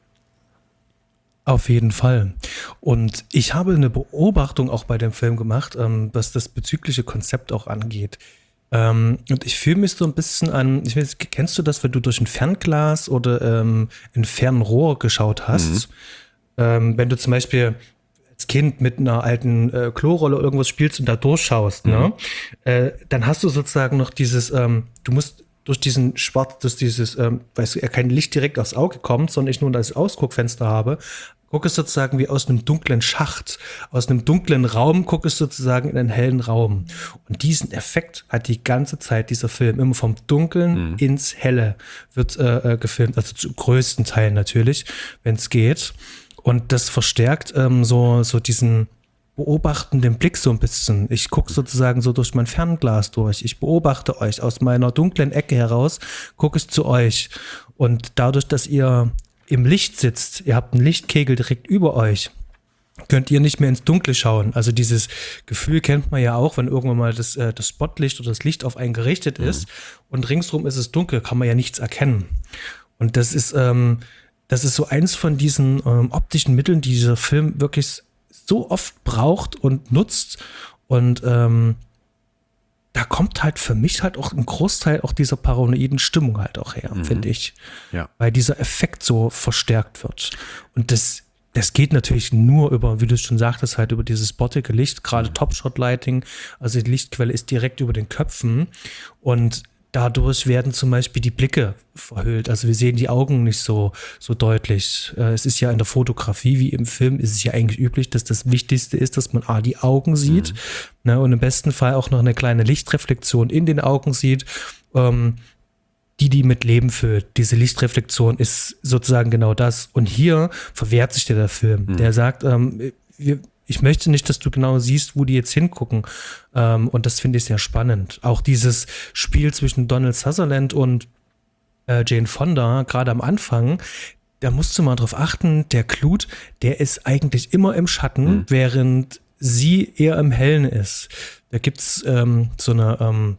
Auf jeden Fall. Und ich habe eine Beobachtung auch bei dem Film gemacht, ähm, was das bezügliche Konzept auch angeht. Ähm, und ich fühle mich so ein bisschen an, ich weiß, kennst du das, wenn du durch ein Fernglas oder ähm, ein Fernrohr geschaut hast? Mhm. Ähm, wenn du zum Beispiel, als Kind mit einer alten äh, Klorolle irgendwas spielst und da durchschaust, mhm. ne? Äh, dann hast du sozusagen noch dieses, ähm, du musst durch diesen Schwarz, durch dieses, ähm, weißt du, kein Licht direkt aufs Auge kommt, sondern ich nur das Ausguckfenster habe, gucke es sozusagen wie aus einem dunklen Schacht, aus einem dunklen Raum, gucke es sozusagen in einen hellen Raum. Und diesen Effekt hat die ganze Zeit dieser Film, immer vom Dunkeln mhm. ins Helle wird äh, gefilmt, also zum größten Teil natürlich, wenn es geht. Und das verstärkt ähm, so, so diesen beobachtenden Blick so ein bisschen. Ich gucke sozusagen so durch mein Fernglas durch. Ich beobachte euch aus meiner dunklen Ecke heraus, gucke ich zu euch. Und dadurch, dass ihr im Licht sitzt, ihr habt einen Lichtkegel direkt über euch, könnt ihr nicht mehr ins Dunkle schauen. Also dieses Gefühl kennt man ja auch, wenn irgendwann mal das, äh, das Spotlicht oder das Licht auf einen gerichtet ist mhm. und ringsrum ist es dunkel, kann man ja nichts erkennen. Und das ist, ähm, das ist so eins von diesen ähm, optischen Mitteln, die dieser Film wirklich so oft braucht und nutzt. Und ähm, da kommt halt für mich halt auch ein Großteil auch dieser paranoiden Stimmung halt auch her, mhm. finde ich. Ja. Weil dieser Effekt so verstärkt wird. Und das, das geht natürlich nur über, wie du es schon sagtest, halt über dieses spottige Licht, gerade mhm. Top-Shot-Lighting. Also die Lichtquelle ist direkt über den Köpfen. Und dadurch werden zum Beispiel die Blicke verhüllt. Also wir sehen die Augen nicht so, so deutlich. Es ist ja in der Fotografie wie im Film ist es ja eigentlich üblich, dass das Wichtigste ist, dass man A, die Augen sieht, mhm. ne, und im besten Fall auch noch eine kleine Lichtreflexion in den Augen sieht, ähm, die die mit Leben füllt. Diese Lichtreflexion ist sozusagen genau das. Und hier verwehrt sich der, der Film. Mhm. Der sagt, ähm, wir ich möchte nicht, dass du genau siehst, wo die jetzt hingucken. Ähm, und das finde ich sehr spannend. Auch dieses Spiel zwischen Donald Sutherland und äh, Jane Fonda, gerade am Anfang, da musst du mal drauf achten, der Clute, der ist eigentlich immer im Schatten, mhm. während sie eher im Hellen ist. Da gibt's ähm, so eine ähm,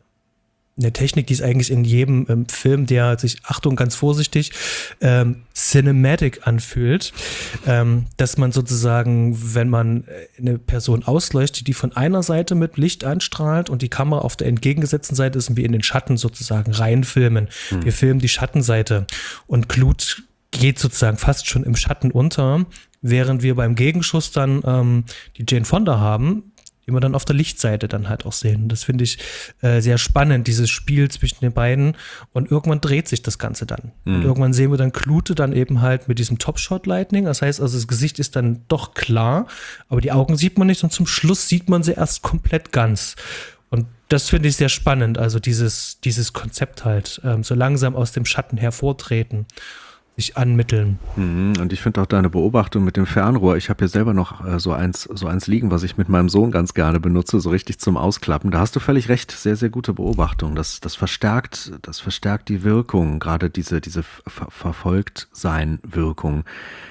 eine Technik, die ist eigentlich in jedem ähm, Film, der sich, Achtung, ganz vorsichtig, ähm, Cinematic anfühlt, ähm, dass man sozusagen, wenn man eine Person ausleuchtet, die von einer Seite mit Licht anstrahlt und die Kamera auf der entgegengesetzten Seite ist und wir in den Schatten sozusagen reinfilmen. Hm. Wir filmen die Schattenseite und Clute geht sozusagen fast schon im Schatten unter, während wir beim Gegenschuss dann ähm, die Jane Fonda haben, die wir dann auf der Lichtseite dann halt auch sehen. Das finde ich äh, sehr spannend, dieses Spiel zwischen den beiden. Und irgendwann dreht sich das Ganze dann. Mhm. Und irgendwann sehen wir dann Clute dann eben halt mit diesem Top-Shot-Lightning. Das heißt also, das Gesicht ist dann doch klar, aber die Augen sieht man nicht und zum Schluss sieht man sie erst komplett ganz. Und das finde ich sehr spannend, also dieses, dieses Konzept halt, ähm, so langsam aus dem Schatten hervortreten, sich anmitteln. Und ich finde auch deine Beobachtung mit dem Fernrohr, ich habe hier selber noch äh, so eins, so eins liegen, was ich mit meinem Sohn ganz gerne benutze, so richtig zum Ausklappen. Da hast du völlig recht, sehr, sehr gute Beobachtung. Das, das verstärkt, das verstärkt die Wirkung, gerade diese, diese ver- Verfolgtsein-Wirkung.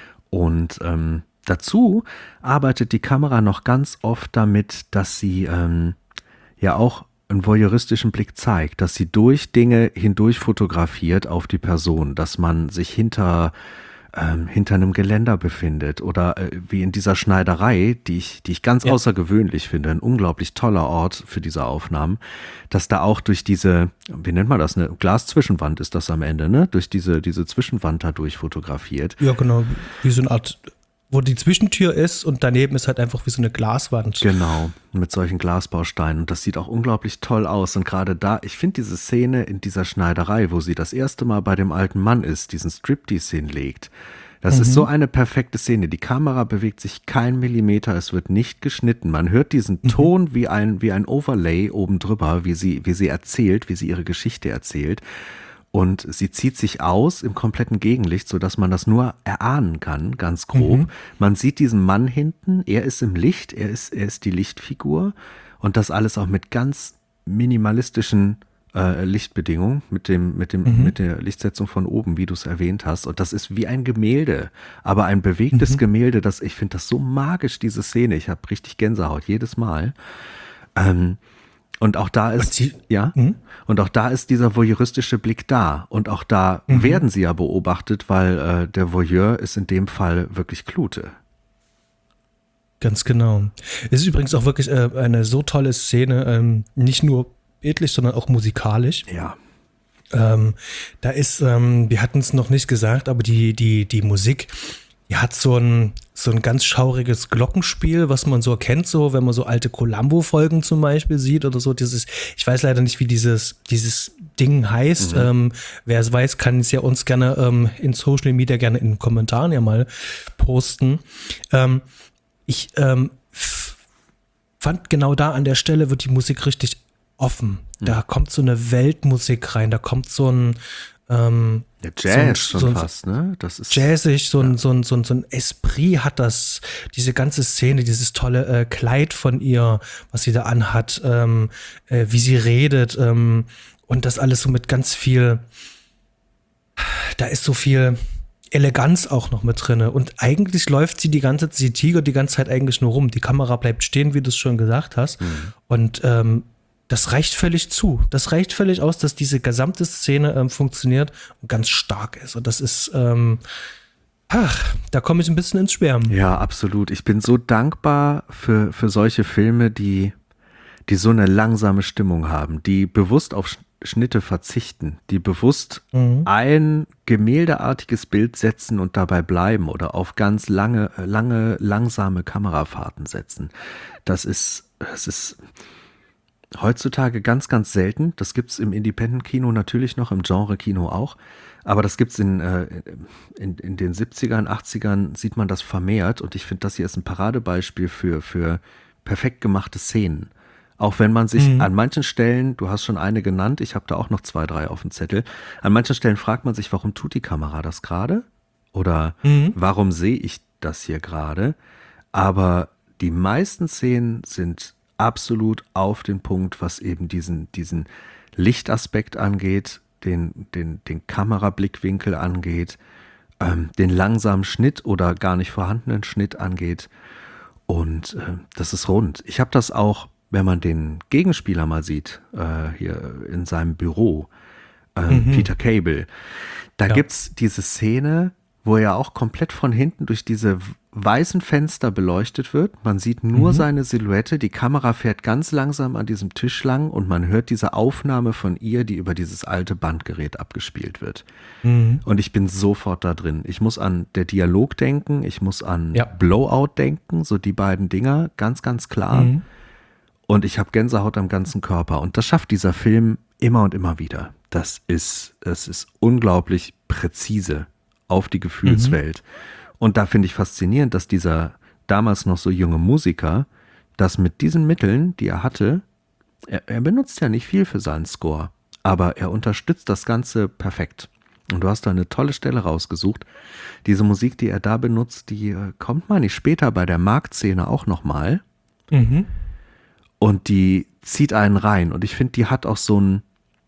Und ähm, dazu arbeitet die Kamera noch ganz oft damit, dass sie ähm, ja auch einen voyeuristischen Blick zeigt, dass sie durch Dinge hindurch fotografiert auf die Person, dass man sich hinter, ähm, hinter einem Geländer befindet oder äh, wie in dieser Schneiderei, die ich, die ich ganz ja. außergewöhnlich finde, ein unglaublich toller Ort für diese Aufnahmen, dass da auch durch diese, wie nennt man das, eine Glaszwischenwand ist das am Ende, ne? Durch diese, diese Zwischenwand da durch fotografiert. Ja, genau, wie so eine Art, wo die Zwischentür ist und daneben ist halt einfach wie so eine Glaswand. Genau, mit solchen Glasbausteinen. Und das sieht auch unglaublich toll aus. Und gerade da, ich finde diese Szene in dieser Schneiderei, wo sie das erste Mal bei dem alten Mann ist, diesen Striptease hinlegt, das mhm. ist so eine perfekte Szene. Die Kamera bewegt sich kein Millimeter, es wird nicht geschnitten. Man hört diesen mhm. Ton wie ein, wie ein Overlay oben drüber, wie sie, wie sie erzählt, wie sie ihre Geschichte erzählt. Und sie zieht sich aus im kompletten Gegenlicht, sodass man das nur erahnen kann, ganz grob. Mhm. Man sieht diesen Mann hinten, er ist im Licht, er ist, er ist die Lichtfigur. Und das alles auch mit ganz minimalistischen äh, Lichtbedingungen, mit dem, mit dem, mhm. mit der Lichtsetzung von oben, wie du es erwähnt hast. Und das ist wie ein Gemälde, aber ein bewegtes mhm. Gemälde, das, ich finde das so magisch, diese Szene. Ich habe richtig Gänsehaut jedes Mal. Ähm, Und auch da ist, sie, ja, mhm. und auch da ist dieser voyeuristische Blick da. Und auch da mhm. werden sie ja beobachtet, weil äh, der Voyeur ist in dem Fall wirklich Clute. Ganz genau. Es ist übrigens auch wirklich äh, eine so tolle Szene, ähm, nicht nur bildlich, sondern auch musikalisch. Ja. Ähm, da ist, ähm, wir hatten es noch nicht gesagt, aber die, die, die Musik, Die hat so ein, so ein ganz schauriges Glockenspiel, was man so kennt, so, wenn man so alte Columbo-Folgen zum Beispiel sieht oder so. Dieses, ich weiß leider nicht, wie dieses, dieses Ding heißt. Mhm. Ähm, wer es weiß, kann es ja uns gerne ähm, in Social Media gerne in den Kommentaren ja mal posten. Ähm, ich ähm, f- fand genau da an der Stelle wird die Musik richtig offen. Mhm. Da kommt so eine Weltmusik rein, da kommt so ein ähm, ja, Jazz so ein, schon so ein, fast, ne? Das ist jazzig, so ein, ja. so ein, so ein, so ein Esprit hat das, diese ganze Szene, dieses tolle äh, Kleid von ihr, was sie da anhat, ähm, äh, wie sie redet, ähm, und das alles so mit ganz viel, da ist so viel Eleganz auch noch mit drinne. Und eigentlich läuft sie die ganze Zeit, die Tiger die ganze Zeit eigentlich nur rum. Die Kamera bleibt stehen, wie du es schon gesagt hast. Mhm. Und ähm, das reicht völlig zu. Das reicht völlig aus, dass diese gesamte Szene ähm, funktioniert und ganz stark ist. Und das ist, ähm, ach, da komme ich ein bisschen ins Schwärmen. Ja, absolut. Ich bin so dankbar für, für solche Filme, die, die so eine langsame Stimmung haben, die bewusst auf Schnitte verzichten, die bewusst mhm. ein gemäldeartiges Bild setzen und dabei bleiben oder auf ganz lange, lange, langsame Kamerafahrten setzen. Das ist, das ist heutzutage ganz, ganz selten. Das gibt es im Independent-Kino natürlich noch, im Genre-Kino auch. Aber das gibt es in, äh, in, in den siebzigern, achtzigern, sieht man das vermehrt. Und ich finde, das hier ist ein Paradebeispiel für, für perfekt gemachte Szenen. Auch wenn man sich mhm. an manchen Stellen, du hast schon eine genannt, ich habe da auch noch zwei, drei auf dem Zettel, an manchen Stellen fragt man sich, warum tut die Kamera das gerade? Oder mhm. warum sehe ich das hier gerade? Aber die meisten Szenen sind absolut auf den Punkt, was eben diesen, diesen Lichtaspekt angeht, den, den, den Kamerablickwinkel angeht, ähm, den langsamen Schnitt oder gar nicht vorhandenen Schnitt angeht. Und äh, das ist rund. Ich habe das auch, wenn man den Gegenspieler mal sieht, äh, hier in seinem Büro, äh, mhm. Peter Cable, da ja. gibt's diese Szene, wo er auch komplett von hinten durch diese weißen Fenster beleuchtet wird. Man sieht nur mhm. seine Silhouette, die Kamera fährt ganz langsam an diesem Tisch lang und man hört diese Aufnahme von ihr, die über dieses alte Bandgerät abgespielt wird. Mhm. Und ich bin sofort da drin. Ich muss an der Dialog denken, ich muss an ja. Blowout denken, so die beiden Dinger, ganz, ganz klar. Mhm. Und ich habe Gänsehaut am ganzen Körper. Und das schafft dieser Film immer und immer wieder. Das ist, es ist unglaublich präzise auf die Gefühlswelt. Mhm. Und da finde ich faszinierend, dass dieser damals noch so junge Musiker das mit diesen Mitteln, die er hatte, er, er benutzt ja nicht viel für seinen Score, aber er unterstützt das Ganze perfekt. Und du hast da eine tolle Stelle rausgesucht. Diese Musik, die er da benutzt, die kommt, meine ich, später bei der Marktszene auch nochmal. Mhm. Und die zieht einen rein. Und ich finde, die hat auch so einen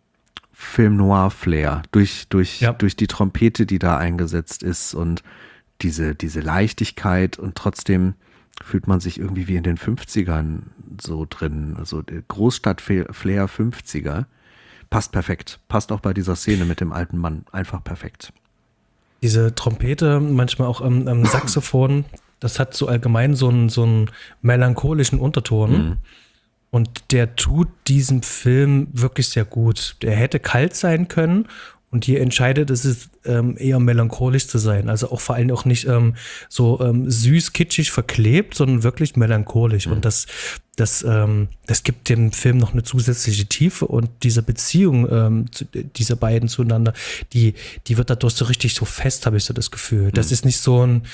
Film-Noir-Flair durch, durch, ja. durch die Trompete, die da eingesetzt ist und diese, diese Leichtigkeit. Und trotzdem fühlt man sich irgendwie wie in den fünfzigern so drin. Also der Großstadt-Flair fünfziger. Passt perfekt. Passt auch bei dieser Szene mit dem alten Mann. Einfach perfekt. Diese Trompete, manchmal auch am, am Saxophon, das hat so allgemein so einen, so einen melancholischen Unterton. Mhm. Und der tut diesem Film wirklich sehr gut. Der hätte kalt sein können und hier entscheidet es ist, ähm, eher melancholisch zu sein. Also auch vor allem auch nicht ähm, so ähm, süß, kitschig verklebt, sondern wirklich melancholisch. Mhm. Und das, das, ähm, das gibt dem Film noch eine zusätzliche Tiefe und diese Beziehung ähm, zu, dieser beiden zueinander, die, die wird dadurch so richtig so fest, habe ich so das Gefühl. Das mhm. ist nicht so ein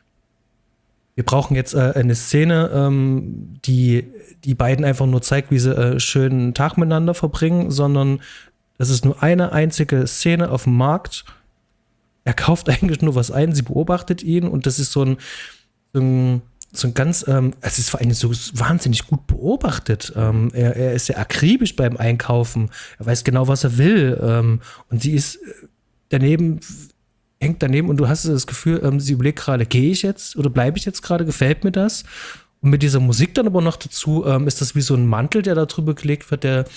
Wir brauchen jetzt äh, eine Szene, ähm, die die beiden einfach nur zeigt, wie sie äh, schönen einen Tag miteinander verbringen, sondern das ist nur eine einzige Szene auf dem Markt. Er kauft eigentlich nur was ein, sie beobachtet ihn und das ist so ein, so ein, so ein ganz, ähm, es ist vor allem so wahnsinnig gut beobachtet. Ähm, er, er ist sehr akribisch beim Einkaufen. Er weiß genau, was er will. Ähm, und sie ist daneben hängt daneben und du hast das Gefühl, ähm, sie überlegt gerade, gehe ich jetzt oder bleibe ich jetzt gerade, gefällt mir das? Und mit dieser Musik dann aber noch dazu ähm, ist das wie so ein Mantel, der da drüber gelegt wird, der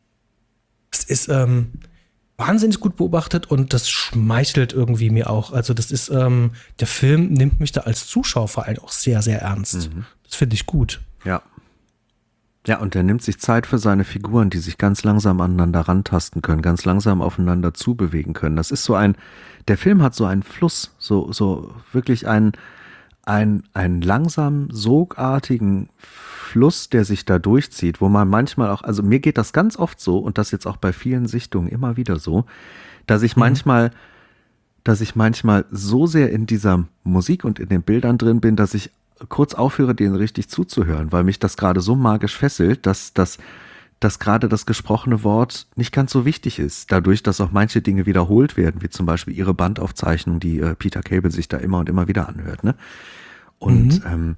es ist ähm, wahnsinnig gut beobachtet und das schmeichelt irgendwie mir auch. Also das ist, ähm, der Film nimmt mich da als Zuschauer vor allem auch sehr, sehr ernst. Mhm. Das finde ich gut. Ja. Ja, und er nimmt sich Zeit für seine Figuren, die sich ganz langsam aneinander rantasten können, ganz langsam aufeinander zubewegen können. Das ist so ein, der Film hat so einen Fluss, so, so wirklich einen, einen, einen langsam sogartigen Fluss, der sich da durchzieht, wo man manchmal auch, also mir geht das ganz oft so und das jetzt auch bei vielen Sichtungen immer wieder so, dass ich manchmal, mhm. dass ich manchmal so sehr in dieser Musik und in den Bildern drin bin, dass ich kurz aufhöre, denen richtig zuzuhören, weil mich das gerade so magisch fesselt, dass, dass, dass gerade das gesprochene Wort nicht ganz so wichtig ist. Dadurch, dass auch manche Dinge wiederholt werden, wie zum Beispiel ihre Bandaufzeichnung, die äh, Peter Cable sich da immer und immer wieder anhört. Ne? Und mhm. ähm,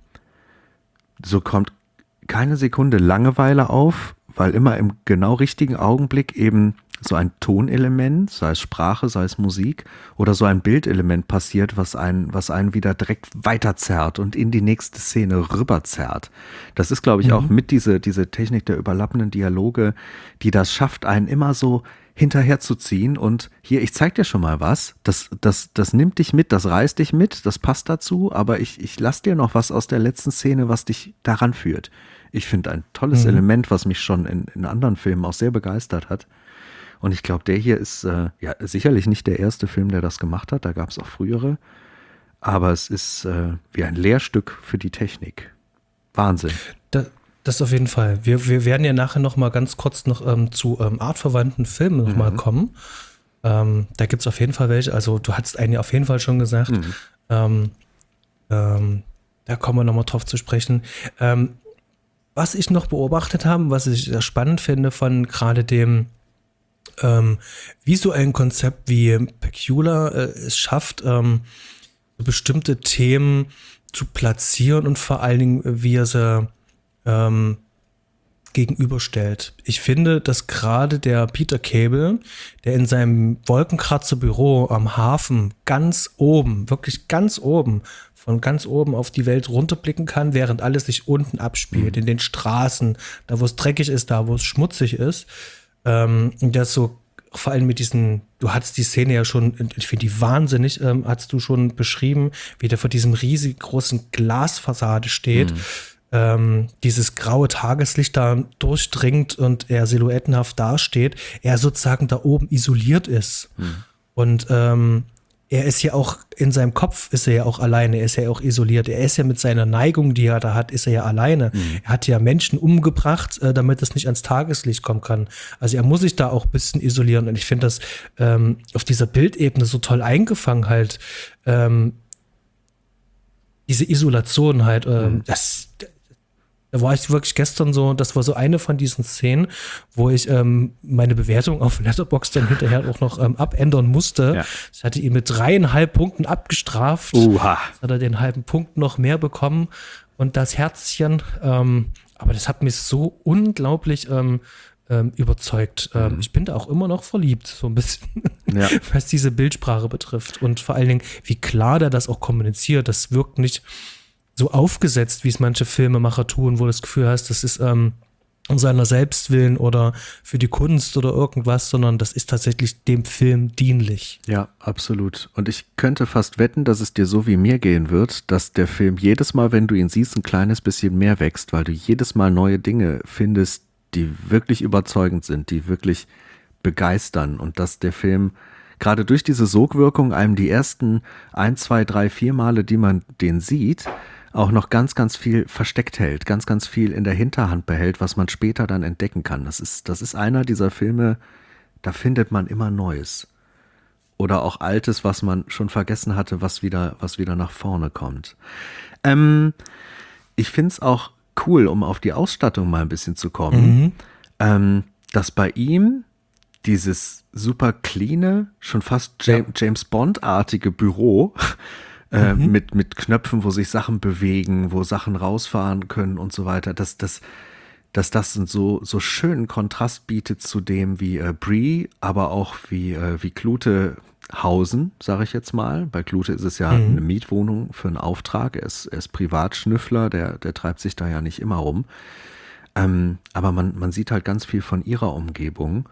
so kommt keine Sekunde Langeweile auf, weil immer im genau richtigen Augenblick eben so ein Tonelement, sei es Sprache, sei es Musik oder so ein Bildelement passiert, was einen, was einen wieder direkt weiterzerrt und in die nächste Szene rüberzerrt. Das ist, glaube ich, mhm. auch mit diese, diese Technik der überlappenden Dialoge, die das schafft, einen immer so hinterherzuziehen und hier, ich zeig dir schon mal was, das, das, das nimmt dich mit, das reißt dich mit, das passt dazu, aber ich, ich lass dir noch was aus der letzten Szene, was dich daran führt. Ich finde ein tolles mhm. Element, was mich schon in, in anderen Filmen auch sehr begeistert hat. Und ich glaube, der hier ist äh, ja sicherlich nicht der erste Film, der das gemacht hat. Da gab es auch frühere. Aber es ist äh, wie ein Lehrstück für die Technik. Wahnsinn. Da, das auf jeden Fall. Wir, wir werden ja nachher noch mal ganz kurz noch ähm, zu ähm, artverwandten Filmen noch mhm. mal kommen. Ähm, da gibt es auf jeden Fall welche. Also du hattest einen ja auf jeden Fall schon gesagt. Mhm. Ähm, ähm, da kommen wir noch mal drauf zu sprechen. Ähm, was ich noch beobachtet habe, was ich sehr spannend finde von gerade dem Ähm, visuellen Konzept, wie Pecula äh, es schafft, ähm, bestimmte Themen zu platzieren und vor allen Dingen, wie er sie ähm, gegenüberstellt. Ich finde, dass gerade der Peter Cable, der in seinem Wolkenkratzer-Büro am Hafen ganz oben, wirklich ganz oben, von ganz oben auf die Welt runterblicken kann, während alles sich unten abspielt, mhm. in den Straßen, da wo es dreckig ist, da wo es schmutzig ist. Ähm, das so, vor allem mit diesen, du hattest die Szene ja schon, ich finde die wahnsinnig, ähm, hast du schon beschrieben, wie der vor diesem riesig großen Glasfassade steht, mhm. ähm, dieses graue Tageslicht da durchdringt und er silhouettenhaft dasteht, er sozusagen da oben isoliert ist. Mhm. Und ähm, er ist ja auch, in seinem Kopf ist er ja auch alleine, er ist ja auch isoliert. Er ist ja mit seiner Neigung, die er da hat, ist er ja alleine. Mhm. Er hat ja Menschen umgebracht, äh, damit es nicht ans Tageslicht kommen kann. Also er muss sich da auch ein bisschen isolieren. Und ich finde das ähm, auf dieser Bildebene so toll eingefangen halt. Ähm, diese Isolation halt, äh, mhm. das Da war ich wirklich gestern so, das war so eine von diesen Szenen, wo ich ähm, meine Bewertung auf Letterboxd dann hinterher auch noch ähm, abändern musste. Ja. Ich hatte ihn mit dreieinhalb Punkten abgestraft. Uha. Jetzt hat er den halben Punkt noch mehr bekommen und das Herzchen. Ähm, aber das hat mich so unglaublich ähm, ähm, überzeugt. Ähm, mhm. Ich bin da auch immer noch verliebt, so ein bisschen, ja. was diese Bildsprache betrifft. Und vor allen Dingen, wie klar der das auch kommuniziert. Das wirkt nicht so aufgesetzt, wie es manche Filmemacher tun, wo du das Gefühl hast, das ist ähm, um seiner Selbstwillen oder für die Kunst oder irgendwas, sondern das ist tatsächlich dem Film dienlich. Ja, absolut. Und ich könnte fast wetten, dass es dir so wie mir gehen wird, dass der Film jedes Mal, wenn du ihn siehst, ein kleines bisschen mehr wächst, weil du jedes Mal neue Dinge findest, die wirklich überzeugend sind, die wirklich begeistern und dass der Film gerade durch diese Sogwirkung einem die ersten ein, zwei, drei, vier Male, die man den sieht, auch noch ganz, ganz viel versteckt hält, ganz, ganz viel in der Hinterhand behält, was man später dann entdecken kann. Das ist, das ist einer dieser Filme, da findet man immer Neues. Oder auch Altes, was man schon vergessen hatte, was wieder, was wieder nach vorne kommt. Ähm, ich finde es auch cool, um auf die Ausstattung mal ein bisschen zu kommen, mhm. ähm, dass bei ihm dieses super cleane, schon fast James, ja. James Bond-artige Büro äh, mhm. mit, mit Knöpfen, wo sich Sachen bewegen, wo Sachen rausfahren können und so weiter, dass, dass, dass das so, so schönen Kontrast bietet zu dem, wie äh, Bree, aber auch wie, äh, wie Klute hausen, sage ich jetzt mal. Bei Klute ist es ja mhm. eine Mietwohnung für einen Auftrag. Er ist, er ist Privatschnüffler, der, der treibt sich da ja nicht immer rum. Ähm, aber man, man sieht halt ganz viel von ihrer Umgebung.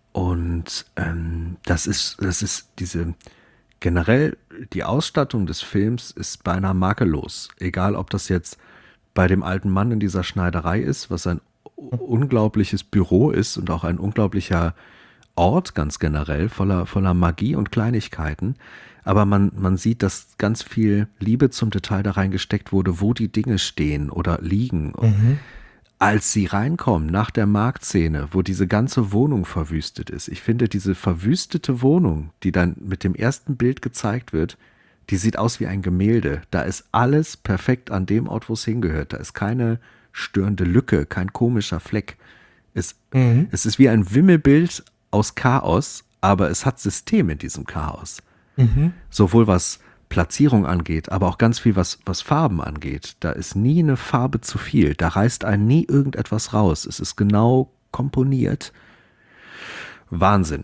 Und ähm, das ist, das ist diese, generell die Ausstattung des Films ist beinahe makellos. Egal, ob das jetzt bei dem alten Mann in dieser Schneiderei ist, was ein unglaubliches Büro ist und auch ein unglaublicher Ort ganz generell, voller, voller Magie und Kleinigkeiten. Aber man, man sieht, dass ganz viel Liebe zum Detail da reingesteckt wurde, wo die Dinge stehen oder liegen. Mhm. Als sie reinkommen nach der Marktszene, wo diese ganze Wohnung verwüstet ist, ich finde diese verwüstete Wohnung, die dann mit dem ersten Bild gezeigt wird, die sieht aus wie ein Gemälde. Da ist alles perfekt an dem Ort, wo es hingehört. Da ist keine störende Lücke, kein komischer Fleck. Es, mhm. es ist wie ein Wimmelbild aus Chaos, aber es hat System in diesem Chaos. Mhm. Sowohl was Platzierung angeht, aber auch ganz viel, was, was Farben angeht. Da ist nie eine Farbe zu viel. Da reißt einen nie irgendetwas raus. Es ist genau komponiert. Wahnsinn.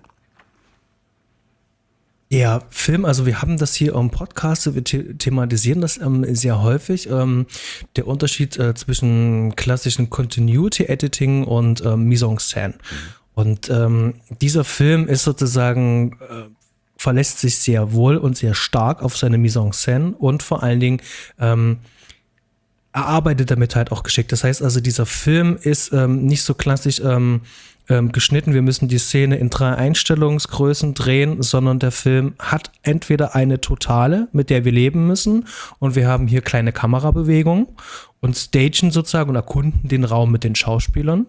Ja, Film, also wir haben das hier im Podcast, wir the- thematisieren das ähm, sehr häufig. Ähm, der Unterschied äh, zwischen klassischen Continuity Editing und ähm, Mise en Scène. Mhm. Und ähm, dieser Film ist sozusagen äh, verlässt sich sehr wohl und sehr stark auf seine Mise en Scène und vor allen Dingen ähm, er arbeitet damit halt auch geschickt. Das heißt also, dieser Film ist ähm, nicht so klassisch ähm, ähm, geschnitten, wir müssen die Szene in drei Einstellungsgrößen drehen, sondern der Film hat entweder eine Totale, mit der wir leben müssen, und wir haben hier kleine Kamerabewegungen und stagen sozusagen und erkunden den Raum mit den Schauspielern.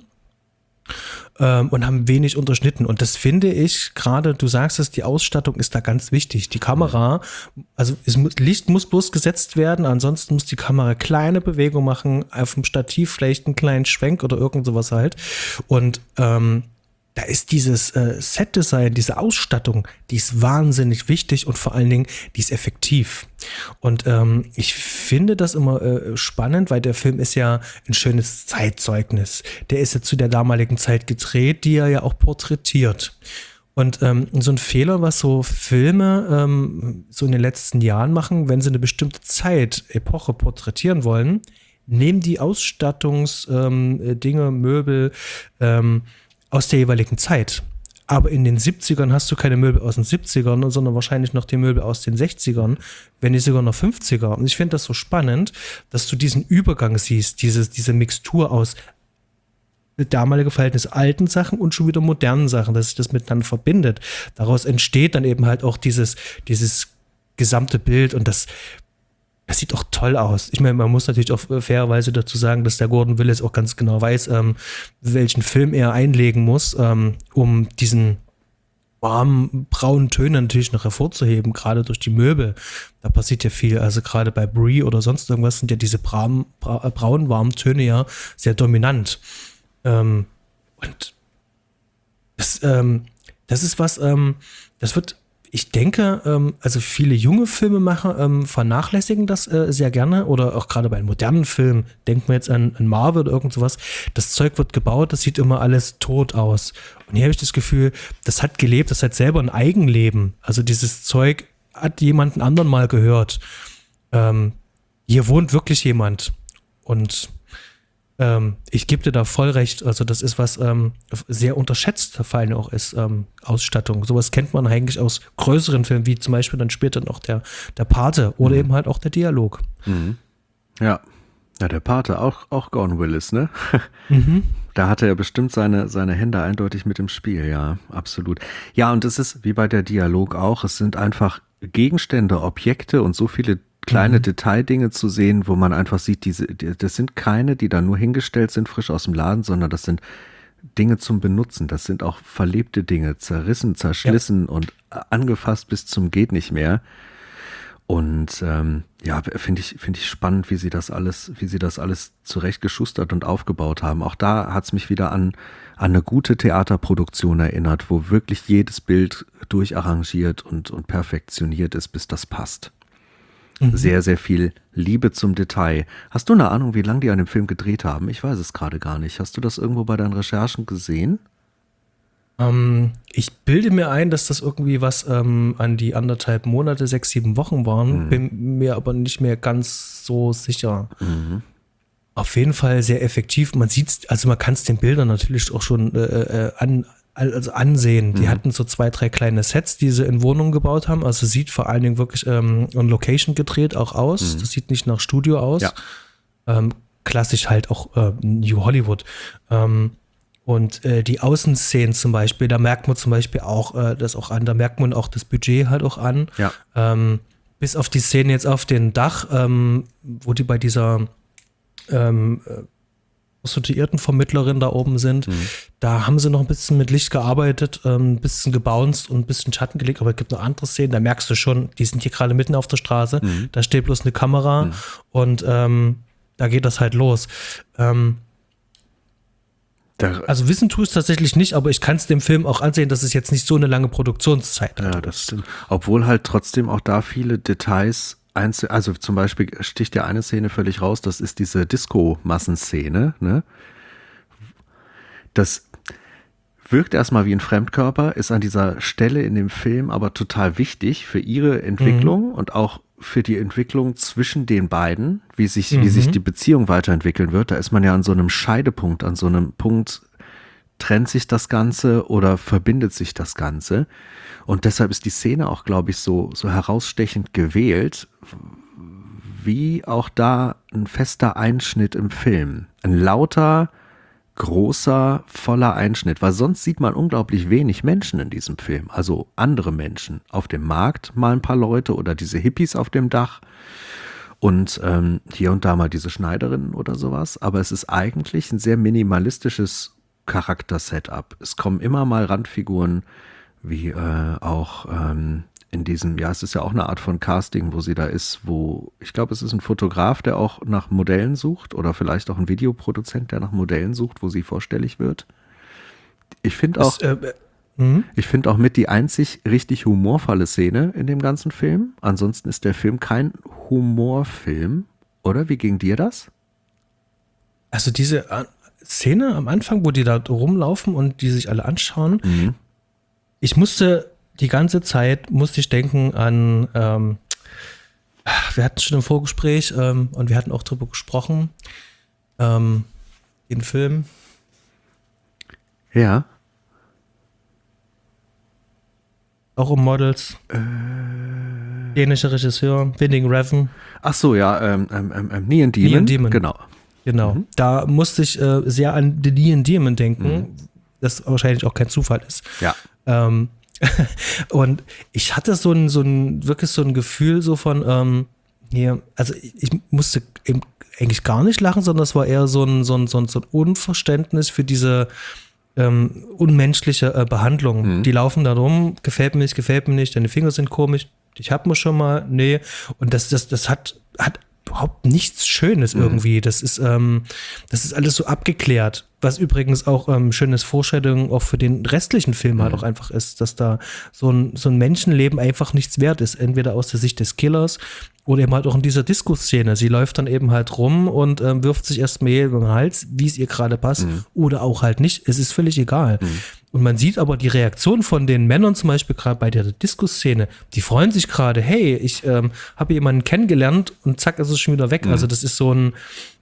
Ähm, und haben wenig unterschnitten. Und das finde ich, gerade du sagst es, die Ausstattung ist da ganz wichtig. Die Kamera, also es muss, Licht muss bloß gesetzt werden, ansonsten muss die Kamera kleine Bewegungen machen, auf dem Stativ vielleicht einen kleinen Schwenk oder irgend sowas halt. Und ähm, da ist dieses äh, Set-Design, diese Ausstattung, die ist wahnsinnig wichtig und vor allen Dingen, die ist effektiv. Und ähm, ich finde das immer äh, spannend, weil der Film ist ja ein schönes Zeitzeugnis. Der ist ja zu der damaligen Zeit gedreht, die er ja auch porträtiert. Und ähm, so ein Fehler, was so Filme ähm, so in den letzten Jahren machen, wenn sie eine bestimmte Zeit, Epoche porträtieren wollen, nehmen die Ausstattungsdinge, ähm, Möbel, ähm, aus der jeweiligen Zeit. Aber in den siebzigern hast du keine Möbel aus den siebzigern, sondern wahrscheinlich noch die Möbel aus den sechzigern, wenn nicht sogar noch fünfziger. Und ich finde das so spannend, dass du diesen Übergang siehst, dieses, diese Mixtur aus damalige Verhältnis alten Sachen und schon wieder modernen Sachen, dass sich das miteinander verbindet. Daraus entsteht dann eben halt auch dieses, dieses gesamte Bild und das Das sieht auch toll aus. Ich meine, man muss natürlich auch fairerweise dazu sagen, dass der Gordon Willis auch ganz genau weiß, ähm, welchen Film er einlegen muss, ähm, um diesen warmen, braunen Töne natürlich noch hervorzuheben, gerade durch die Möbel. Da passiert ja viel. Also gerade bei Brie oder sonst irgendwas sind ja diese braun, bra- braunen, warmen Töne ja sehr dominant. Ähm, und das, ähm, das ist was, ähm, das wird Ich denke, ähm, also viele junge Filmemacher ähm, vernachlässigen das äh, sehr gerne oder auch gerade bei modernen Filmen, denkt man jetzt an, an Marvel oder irgend sowas, das Zeug wird gebaut, das sieht immer alles tot aus. Und hier habe ich das Gefühl, das hat gelebt, das hat selber ein Eigenleben. Also dieses Zeug hat jemanden anderen mal gehört. Ähm, hier wohnt wirklich jemand und Ähm, ich gebe dir da voll recht, also das ist was ähm, sehr unterschätzt vor allem auch ist, ähm, Ausstattung. Sowas kennt man eigentlich aus größeren Filmen, wie zum Beispiel dann später noch der, der Pate oder mhm. eben halt auch der Dialog. Mhm. Ja. Ja, der Pate, auch, auch Gordon Willis, ne? Mhm. Da hatte er bestimmt seine, seine Hände eindeutig mit im Spiel, ja, absolut. Ja, und es ist wie bei der Dialog auch, es sind einfach Gegenstände, Objekte und so viele kleine mhm. Detaildinge zu sehen, wo man einfach sieht, diese, die, das sind keine, die da nur hingestellt sind, frisch aus dem Laden, sondern das sind Dinge zum Benutzen. Das sind auch verlebte Dinge, zerrissen, zerschlissen ja. und angefasst bis zum geht nicht mehr. Und ähm, ja, finde ich, finde ich spannend, wie sie das alles, wie sie das alles zurechtgeschustert und aufgebaut haben. Auch da hat es mich wieder an, an eine gute Theaterproduktion erinnert, wo wirklich jedes Bild durcharrangiert und, und perfektioniert ist, bis das passt. Mhm. Sehr, sehr viel Liebe zum Detail. Hast du eine Ahnung, wie lange die an dem Film gedreht haben? Ich weiß es gerade gar nicht. Hast du das irgendwo bei deinen Recherchen gesehen? Ähm, ich bilde mir ein, dass das irgendwie was ähm, an die anderthalb Monate, sechs, sieben Wochen waren. Mhm. Bin mir aber nicht mehr ganz so sicher. Mhm. Auf jeden Fall sehr effektiv. Man sieht es, also man kann es den Bildern natürlich auch schon äh, an also ansehen. Die mhm. hatten so zwei, drei kleine Sets, die sie in Wohnungen gebaut haben. Also sieht vor allen Dingen wirklich ähm, on Location gedreht auch aus. Mhm. Das sieht nicht nach Studio aus. Ja. Ähm, klassisch halt auch äh, New Hollywood. Ähm, und äh, die Außenszenen zum Beispiel, da merkt man zum Beispiel auch äh, das auch an, da merkt man auch das Budget halt auch an. Ja. Ähm, bis auf die Szene jetzt auf dem Dach, ähm, wo die bei dieser ähm, Prostituiertenvermittlerin da oben sind, mhm. da haben sie noch ein bisschen mit Licht gearbeitet, ähm, ein bisschen gebounced und ein bisschen Schatten gelegt, aber es gibt noch andere Szenen, da merkst du schon, die sind hier gerade mitten auf der Straße, mhm. da steht bloß eine Kamera mhm. und ähm, da geht das halt los. Ähm, Also wissen tue ich es tatsächlich nicht, aber ich kann es dem Film auch ansehen, dass es jetzt nicht so eine lange Produktionszeit hat. Ja, das stimmt. Obwohl halt trotzdem auch da viele Details, einzel- also zum Beispiel sticht ja eine Szene völlig raus, das ist diese Disco-Massenszene, ne? Das wirkt erstmal wie ein Fremdkörper, ist an dieser Stelle in dem Film aber total wichtig für ihre Entwicklung mhm. und auch für die Entwicklung zwischen den beiden, wie sich, mhm. wie sich die Beziehung weiterentwickeln wird. Da ist man ja an so einem Scheidepunkt, an so einem Punkt, trennt sich das Ganze oder verbindet sich das Ganze. Und deshalb ist die Szene auch, glaube ich, so, so herausstechend gewählt, wie auch da ein fester Einschnitt im Film. Ein lauter, großer, voller Einschnitt, weil sonst sieht man unglaublich wenig Menschen in diesem Film, also andere Menschen. Auf dem Markt mal ein paar Leute oder diese Hippies auf dem Dach und ähm, hier und da mal diese Schneiderinnen oder sowas, aber es ist eigentlich ein sehr minimalistisches Charakter-Setup. Es kommen immer mal Randfiguren, wie äh, auch ähm, in diesem, ja, es ist ja auch eine Art von Casting, wo sie da ist, wo, ich glaube, es ist ein Fotograf, der auch nach Modellen sucht oder vielleicht auch ein Videoproduzent, der nach Modellen sucht, wo sie vorstellig wird. Ich finde auch, das, äh, äh, ich finde auch mit die einzig richtig humorvolle Szene in dem ganzen Film. Ansonsten ist der Film kein Humorfilm, oder? Wie ging dir das? Also diese Szene am Anfang, wo die da rumlaufen und die sich alle anschauen, mhm. ich musste die ganze Zeit musste ich denken an, ähm, wir hatten schon im Vorgespräch ähm, und wir hatten auch drüber gesprochen, ähm, den Film. Ja. Auch um Models. Äh. Dänischer Regisseur, Winding Refn. Ach so, ja, ähm, ähm, ähm, Neon Demon. Neon Demon. Genau. Genau. Mhm. Da musste ich äh, sehr an The Neon Demon denken, mhm. das wahrscheinlich auch kein Zufall ist. Ja. Ähm, und ich hatte so ein, so ein, wirklich so ein Gefühl so von, ähm, hier, also ich, ich musste eben eigentlich gar nicht lachen, sondern es war eher so ein, so ein, so ein, so ein Unverständnis für diese ähm, unmenschliche äh, Behandlung. Mhm. Die laufen da rum, gefällt mir nicht, gefällt mir nicht, deine Finger sind komisch, ich hab mir schon mal, nee. Und das, das, das hat, hat überhaupt nichts Schönes irgendwie. Mhm. Das ist, ähm, das ist alles so abgeklärt. Was übrigens auch ähm, schönes Foreshadowing auch für den restlichen Film mhm. halt auch einfach ist, dass da so ein, so ein Menschenleben einfach nichts wert ist. Entweder aus der Sicht des Killers oder eben halt auch in dieser Disco-Szene. Sie läuft dann eben halt rum und ähm, wirft sich erstmal über den Hals, wie es ihr gerade passt, mhm. oder auch halt nicht. Es ist völlig egal. Mhm. Und man sieht aber die Reaktion von den Männern zum Beispiel gerade bei der Disco-Szene. Die freuen sich gerade, hey, ich ähm, habe jemanden kennengelernt und zack, ist es schon wieder weg. Mhm. Also das ist so ein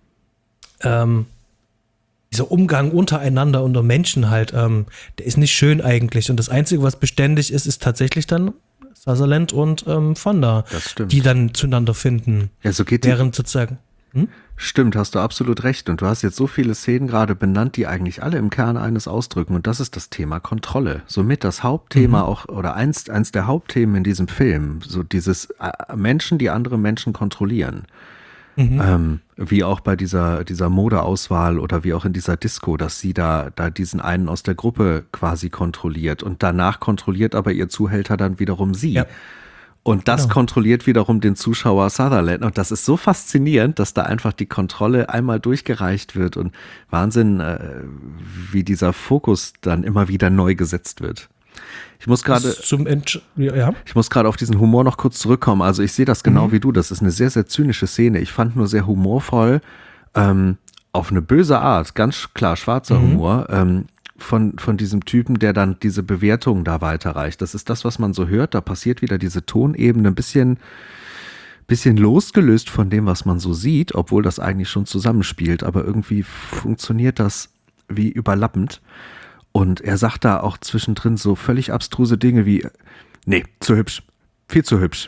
ähm, dieser Umgang untereinander, unter Menschen halt, ähm, der ist nicht schön eigentlich. Und das Einzige, was beständig ist, ist tatsächlich dann Sutherland und ähm, Fonda, die dann zueinander finden. Ja, so geht während sozusagen. Hm? Stimmt, hast du absolut recht. Und du hast jetzt so viele Szenen gerade benannt, die eigentlich alle im Kern eines ausdrücken. Und das ist das Thema Kontrolle. Somit das Hauptthema mhm. auch, oder eins, eins der Hauptthemen in diesem Film. So dieses äh, Menschen, die andere Menschen kontrollieren. Mhm. Ähm, wie auch bei dieser, dieser Modeauswahl oder wie auch in dieser Disco, dass sie da, da diesen einen aus der Gruppe quasi kontrolliert. Und danach kontrolliert aber ihr Zuhälter dann wiederum sie. Ja. Und das genau. kontrolliert wiederum den Zuschauer Sutherland. Und das ist so faszinierend, dass da einfach die Kontrolle einmal durchgereicht wird. Und Wahnsinn, äh, wie dieser Fokus dann immer wieder neu gesetzt wird. Ich muss gerade zum Entsch- ja. Ich muss gerade auf diesen Humor noch kurz zurückkommen. Also ich sehe das genau mhm. wie du. Das ist eine sehr, sehr zynische Szene. Ich fand nur sehr humorvoll, ähm, auf eine böse Art, ganz klar schwarzer mhm. Humor, ähm, von, von diesem Typen, der dann diese Bewertung da weiterreicht. Das ist das, was man so hört. Da passiert wieder diese Tonebene ein bisschen, bisschen losgelöst von dem, was man so sieht, obwohl das eigentlich schon zusammenspielt. Aber irgendwie funktioniert das wie überlappend. Und er sagt da auch zwischendrin so völlig abstruse Dinge wie, nee, zu hübsch, viel zu hübsch.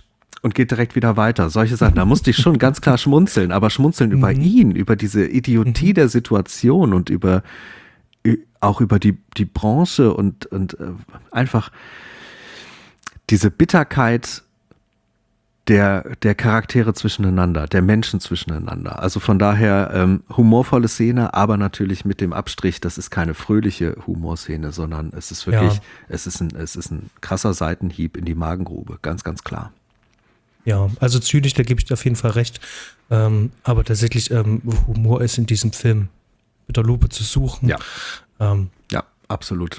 und geht direkt wieder weiter. Solche Sachen, da musste ich schon ganz klar schmunzeln, aber schmunzeln über Mhm. ihn, über diese Idiotie Mhm. der Situation und über auch über die, die Branche und, und äh, einfach diese Bitterkeit der, der Charaktere zwischeneinander, der Menschen zwischeneinander. Also von daher ähm, humorvolle Szene, aber natürlich mit dem Abstrich, das ist keine fröhliche Humorszene, sondern es ist wirklich, Ja. es ist ein, es ist ein krasser Seitenhieb in die Magengrube, ganz, ganz klar. Ja, also zynisch, da gebe ich dir auf jeden Fall recht. Ähm, aber tatsächlich, ähm, Humor ist in diesem Film mit der Lupe zu suchen. Ja. Ähm, Ja, absolut.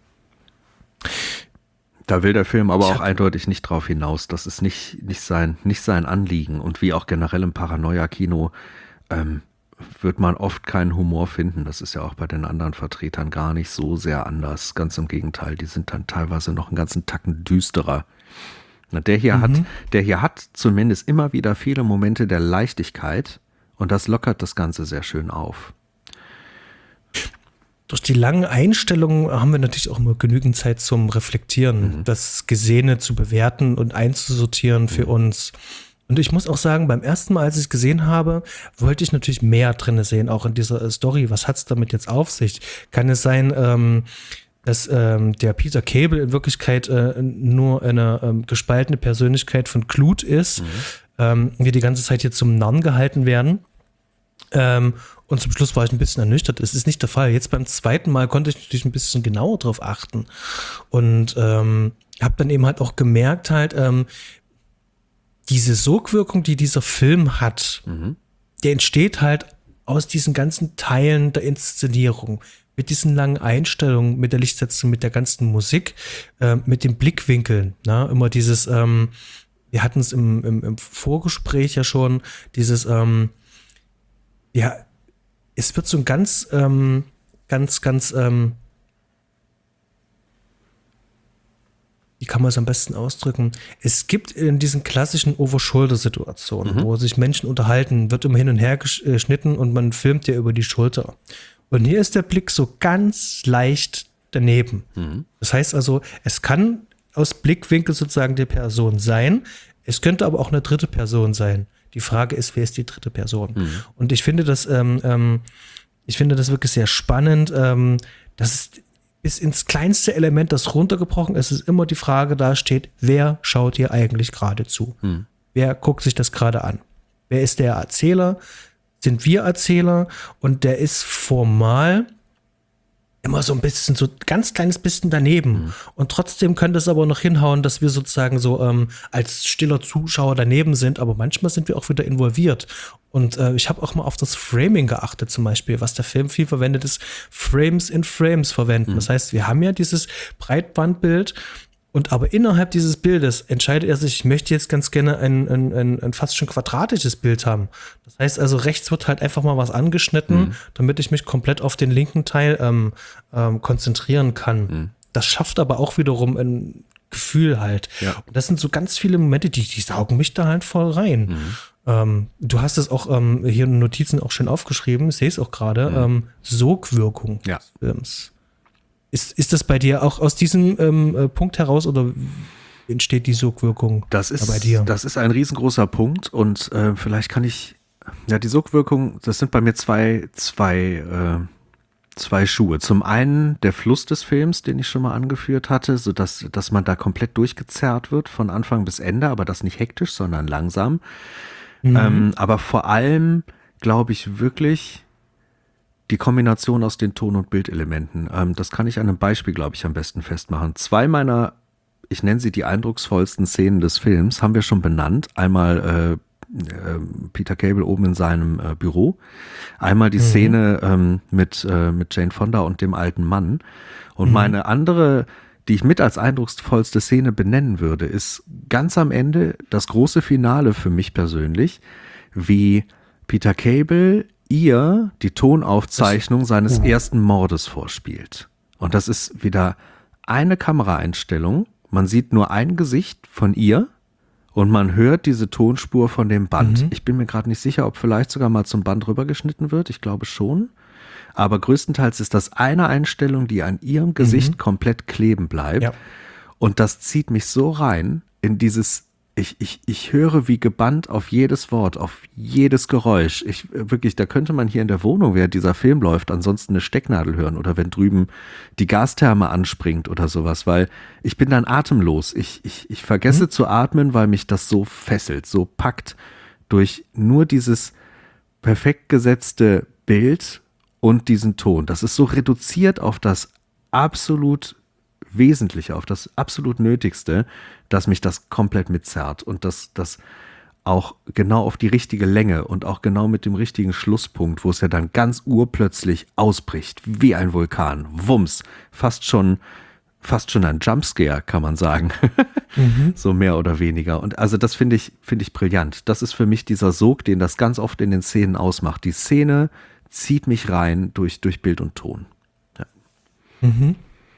Da will der Film aber Ich auch hab- eindeutig nicht drauf hinaus. Das ist nicht, nicht, sein, nicht sein Anliegen. Und wie auch generell im Paranoia-Kino ähm, wird man oft keinen Humor finden. Das ist ja auch bei den anderen Vertretern gar nicht so sehr anders. Ganz im Gegenteil, die sind dann teilweise noch einen ganzen Tacken düsterer. Na, der hier Mhm. hat, der hier hat zumindest immer wieder viele Momente der Leichtigkeit und das lockert das Ganze sehr schön auf. Durch die langen Einstellungen haben wir natürlich auch immer genügend Zeit zum Reflektieren, Mhm. das Gesehene zu bewerten und einzusortieren für uns. Und ich muss auch sagen, beim ersten Mal, als ich es gesehen habe, wollte ich natürlich mehr drin sehen, auch in dieser äh, Story. Was hat es damit jetzt auf sich? Kann es sein, ähm, dass ähm, der Peter Cable in Wirklichkeit äh, nur eine ähm, gespaltene Persönlichkeit von Clute ist, ähm, wir die ganze Zeit hier zum Narren gehalten werden? Ähm, und zum Schluss war ich ein bisschen ernüchtert. Es ist nicht der Fall. Jetzt beim zweiten Mal konnte ich natürlich ein bisschen genauer drauf achten. Und ähm, habe dann eben halt auch gemerkt, halt, ähm, diese Sogwirkung, die dieser Film hat, Mhm. der entsteht halt aus diesen ganzen Teilen der Inszenierung. Mit diesen langen Einstellungen, mit der Lichtsetzung, mit der ganzen Musik, äh, mit den Blickwinkeln. Na? Immer dieses, ähm, wir hatten es im, im, im Vorgespräch ja schon, dieses, ähm, ja, es wird so ein ganz, ähm, ganz, ganz, ähm, wie kann man es am besten ausdrücken? Es gibt in diesen klassischen Over-Shoulder-Situationen, Mhm. wo sich Menschen unterhalten, wird immer hin und her geschnitten und man filmt ja über die Schulter. Und hier ist der Blick so ganz leicht daneben. Mhm. Das heißt also, es kann aus Blickwinkel sozusagen die Person sein, es könnte aber auch eine dritte Person sein. Die Frage ist, wer ist die dritte Person? Mhm. Und ich finde das, ähm, ähm, ich finde das wirklich sehr spannend, ähm, dass es bis ins kleinste Element, das runtergebrochen ist, ist immer die Frage da steht, wer schaut hier eigentlich gerade zu? Mhm. Wer guckt sich das gerade an? Wer ist der Erzähler? Sind wir Erzähler? Und der ist formal immer so ein bisschen, so ganz kleines bisschen daneben. Mhm. Und trotzdem könnte es aber noch hinhauen, dass wir sozusagen so ähm, als stiller Zuschauer daneben sind, aber manchmal sind wir auch wieder involviert. Und äh, ich habe auch mal auf das Framing geachtet, zum Beispiel, was der Film viel verwendet ist, Frames in Frames verwenden. Mhm. Das heißt, wir haben ja dieses Breitbandbild, und aber innerhalb dieses Bildes entscheidet er sich, ich möchte jetzt ganz gerne ein, ein, ein, ein fast schon quadratisches Bild haben. Das heißt also, rechts wird halt einfach mal was angeschnitten, Mhm. damit ich mich komplett auf den linken Teil ähm, ähm, konzentrieren kann. Mhm. Das schafft aber auch wiederum ein Gefühl halt. Ja. Und das sind so ganz viele Momente, die, die saugen mich da halt voll rein. Mhm. Ähm, du hast es auch ähm, hier in Notizen auch schön aufgeschrieben, ich sehe es auch gerade, Mhm. ähm, Sogwirkung Ja. des Films. Ist, ist das bei dir auch aus diesem ähm, äh, Punkt heraus oder wie entsteht die Sogwirkung Das ist, da bei dir? das ist ein riesengroßer Punkt und äh, vielleicht kann ich, ja, die Sogwirkung, das sind bei mir zwei, zwei, äh, zwei Schuhe. Zum einen der Fluss des Films, den ich schon mal angeführt hatte, sodass dass man da komplett durchgezerrt wird von Anfang bis Ende, aber das nicht hektisch, sondern langsam. Mhm. Ähm, aber vor allem glaube ich wirklich die Kombination aus den Ton- und Bildelementen. Ähm, das kann ich an einem Beispiel, glaube ich, am besten festmachen. Zwei meiner, ich nenne sie die eindrucksvollsten Szenen des Films, haben wir schon benannt. Einmal äh, äh, Peter Cable oben in seinem äh, Büro. Einmal die Mhm. Szene ähm, mit, äh, mit Jane Fonda und dem alten Mann. Und Mhm. meine andere, die ich mit als eindrucksvollste Szene benennen würde, ist ganz am Ende das große Finale für mich persönlich, wie Peter Cable ihr die Tonaufzeichnung seines uh. ersten Mordes vorspielt. Und das ist wieder eine Kameraeinstellung. Man sieht nur ein Gesicht von ihr und man hört diese Tonspur von dem Band. Mhm. Ich bin mir gerade nicht sicher, ob vielleicht sogar mal zum Band rübergeschnitten wird. Ich glaube schon. Aber größtenteils ist das eine Einstellung, die an ihrem Gesicht Mhm. komplett kleben bleibt. Ja. Und das zieht mich so rein in dieses Ich, ich, ich höre wie gebannt auf jedes Wort, auf jedes Geräusch. Ich wirklich, da könnte man hier in der Wohnung, während dieser Film läuft, ansonsten eine Stecknadel hören oder wenn drüben die Gastherme anspringt oder sowas, weil ich bin dann atemlos. Ich, ich, ich vergesse mhm. zu atmen, weil mich das so fesselt, so packt durch nur dieses perfekt gesetzte Bild und diesen Ton. Das ist so reduziert auf das absolut Wesentliche, auf das absolut Nötigste, dass mich das komplett mitzerrt und dass das auch genau auf die richtige Länge und auch genau mit dem richtigen Schlusspunkt, wo es ja dann ganz urplötzlich ausbricht, wie ein Vulkan, Wumms, fast schon, fast schon ein Jumpscare, kann man sagen, mhm. so mehr oder weniger. Und also das finde ich, finde ich brillant. Das ist für mich dieser Sog, den das ganz oft in den Szenen ausmacht. Die Szene zieht mich rein durch, durch Bild und Ton. Ja. Mhm.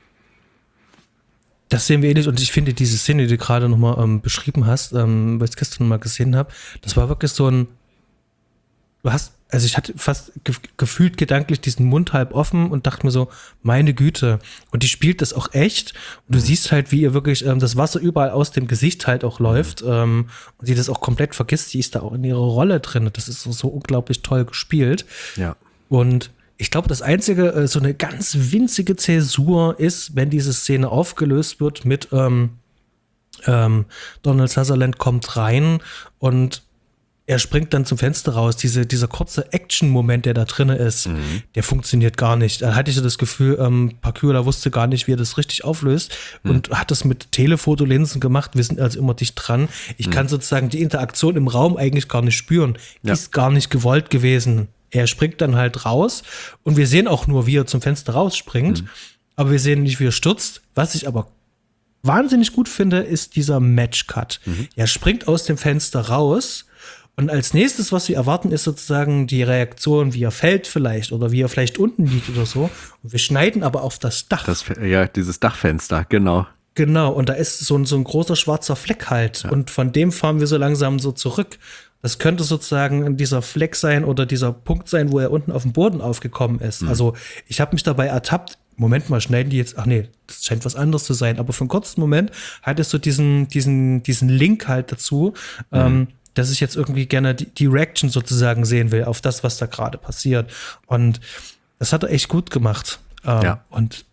Das sehen wir ähnlich und ich finde diese Szene, die du gerade nochmal ähm, beschrieben hast, ähm, weil ich es gestern mal gesehen habe, das war wirklich so ein, du hast, also ich hatte fast ge- gefühlt gedanklich diesen Mund halb offen und dachte mir so, meine Güte. Und die spielt das auch echt und du mhm. siehst halt, wie ihr wirklich ähm, das Wasser überall aus dem Gesicht halt auch läuft mhm. ähm, und sie das auch komplett vergisst, die ist da auch in ihrer Rolle drin. Das ist so, so unglaublich toll gespielt. Ja. Und ich glaube, das einzige, so eine ganz winzige Zäsur ist, wenn diese Szene aufgelöst wird mit ähm, ähm, Donald Sutherland kommt rein und er springt dann zum Fenster raus. Diese, dieser kurze Action-Moment, der da drin ist, mhm. der funktioniert gar nicht. Da hatte ich so das Gefühl, ähm, Pakula wusste gar nicht, wie er das richtig auflöst mhm. und hat das mit Telefotolinsen gemacht. Wir sind also immer dicht dran. Ich mhm. kann sozusagen die Interaktion im Raum eigentlich gar nicht spüren. Die ja. ist gar nicht gewollt gewesen. Er springt dann halt raus und wir sehen auch nur, wie er zum Fenster rausspringt, mhm. aber wir sehen nicht, wie er stürzt. Was ich aber wahnsinnig gut finde, ist dieser Match-Cut. Mhm. Er springt aus dem Fenster raus und als nächstes, was wir erwarten, ist sozusagen die Reaktion, wie er fällt vielleicht oder wie er vielleicht unten liegt oder so. Und wir schneiden aber auf das Dach. Das, ja, dieses Dachfenster, genau. Genau, und da ist so ein, so ein großer schwarzer Fleck halt. Ja. Und von dem fahren wir so langsam so zurück. Das könnte sozusagen dieser Fleck sein oder dieser Punkt sein, wo er unten auf dem Boden aufgekommen ist. Mhm. Also ich habe mich dabei ertappt, Moment mal, schneiden die jetzt, ach nee, das scheint was anderes zu sein. Aber für einen kurzen Moment hattest du diesen, diesen, diesen Link halt dazu, mhm. ähm, dass ich jetzt irgendwie gerne die, die Reaction sozusagen sehen will auf das, was da gerade passiert. Und das hat er echt gut gemacht. Ähm, ja. Und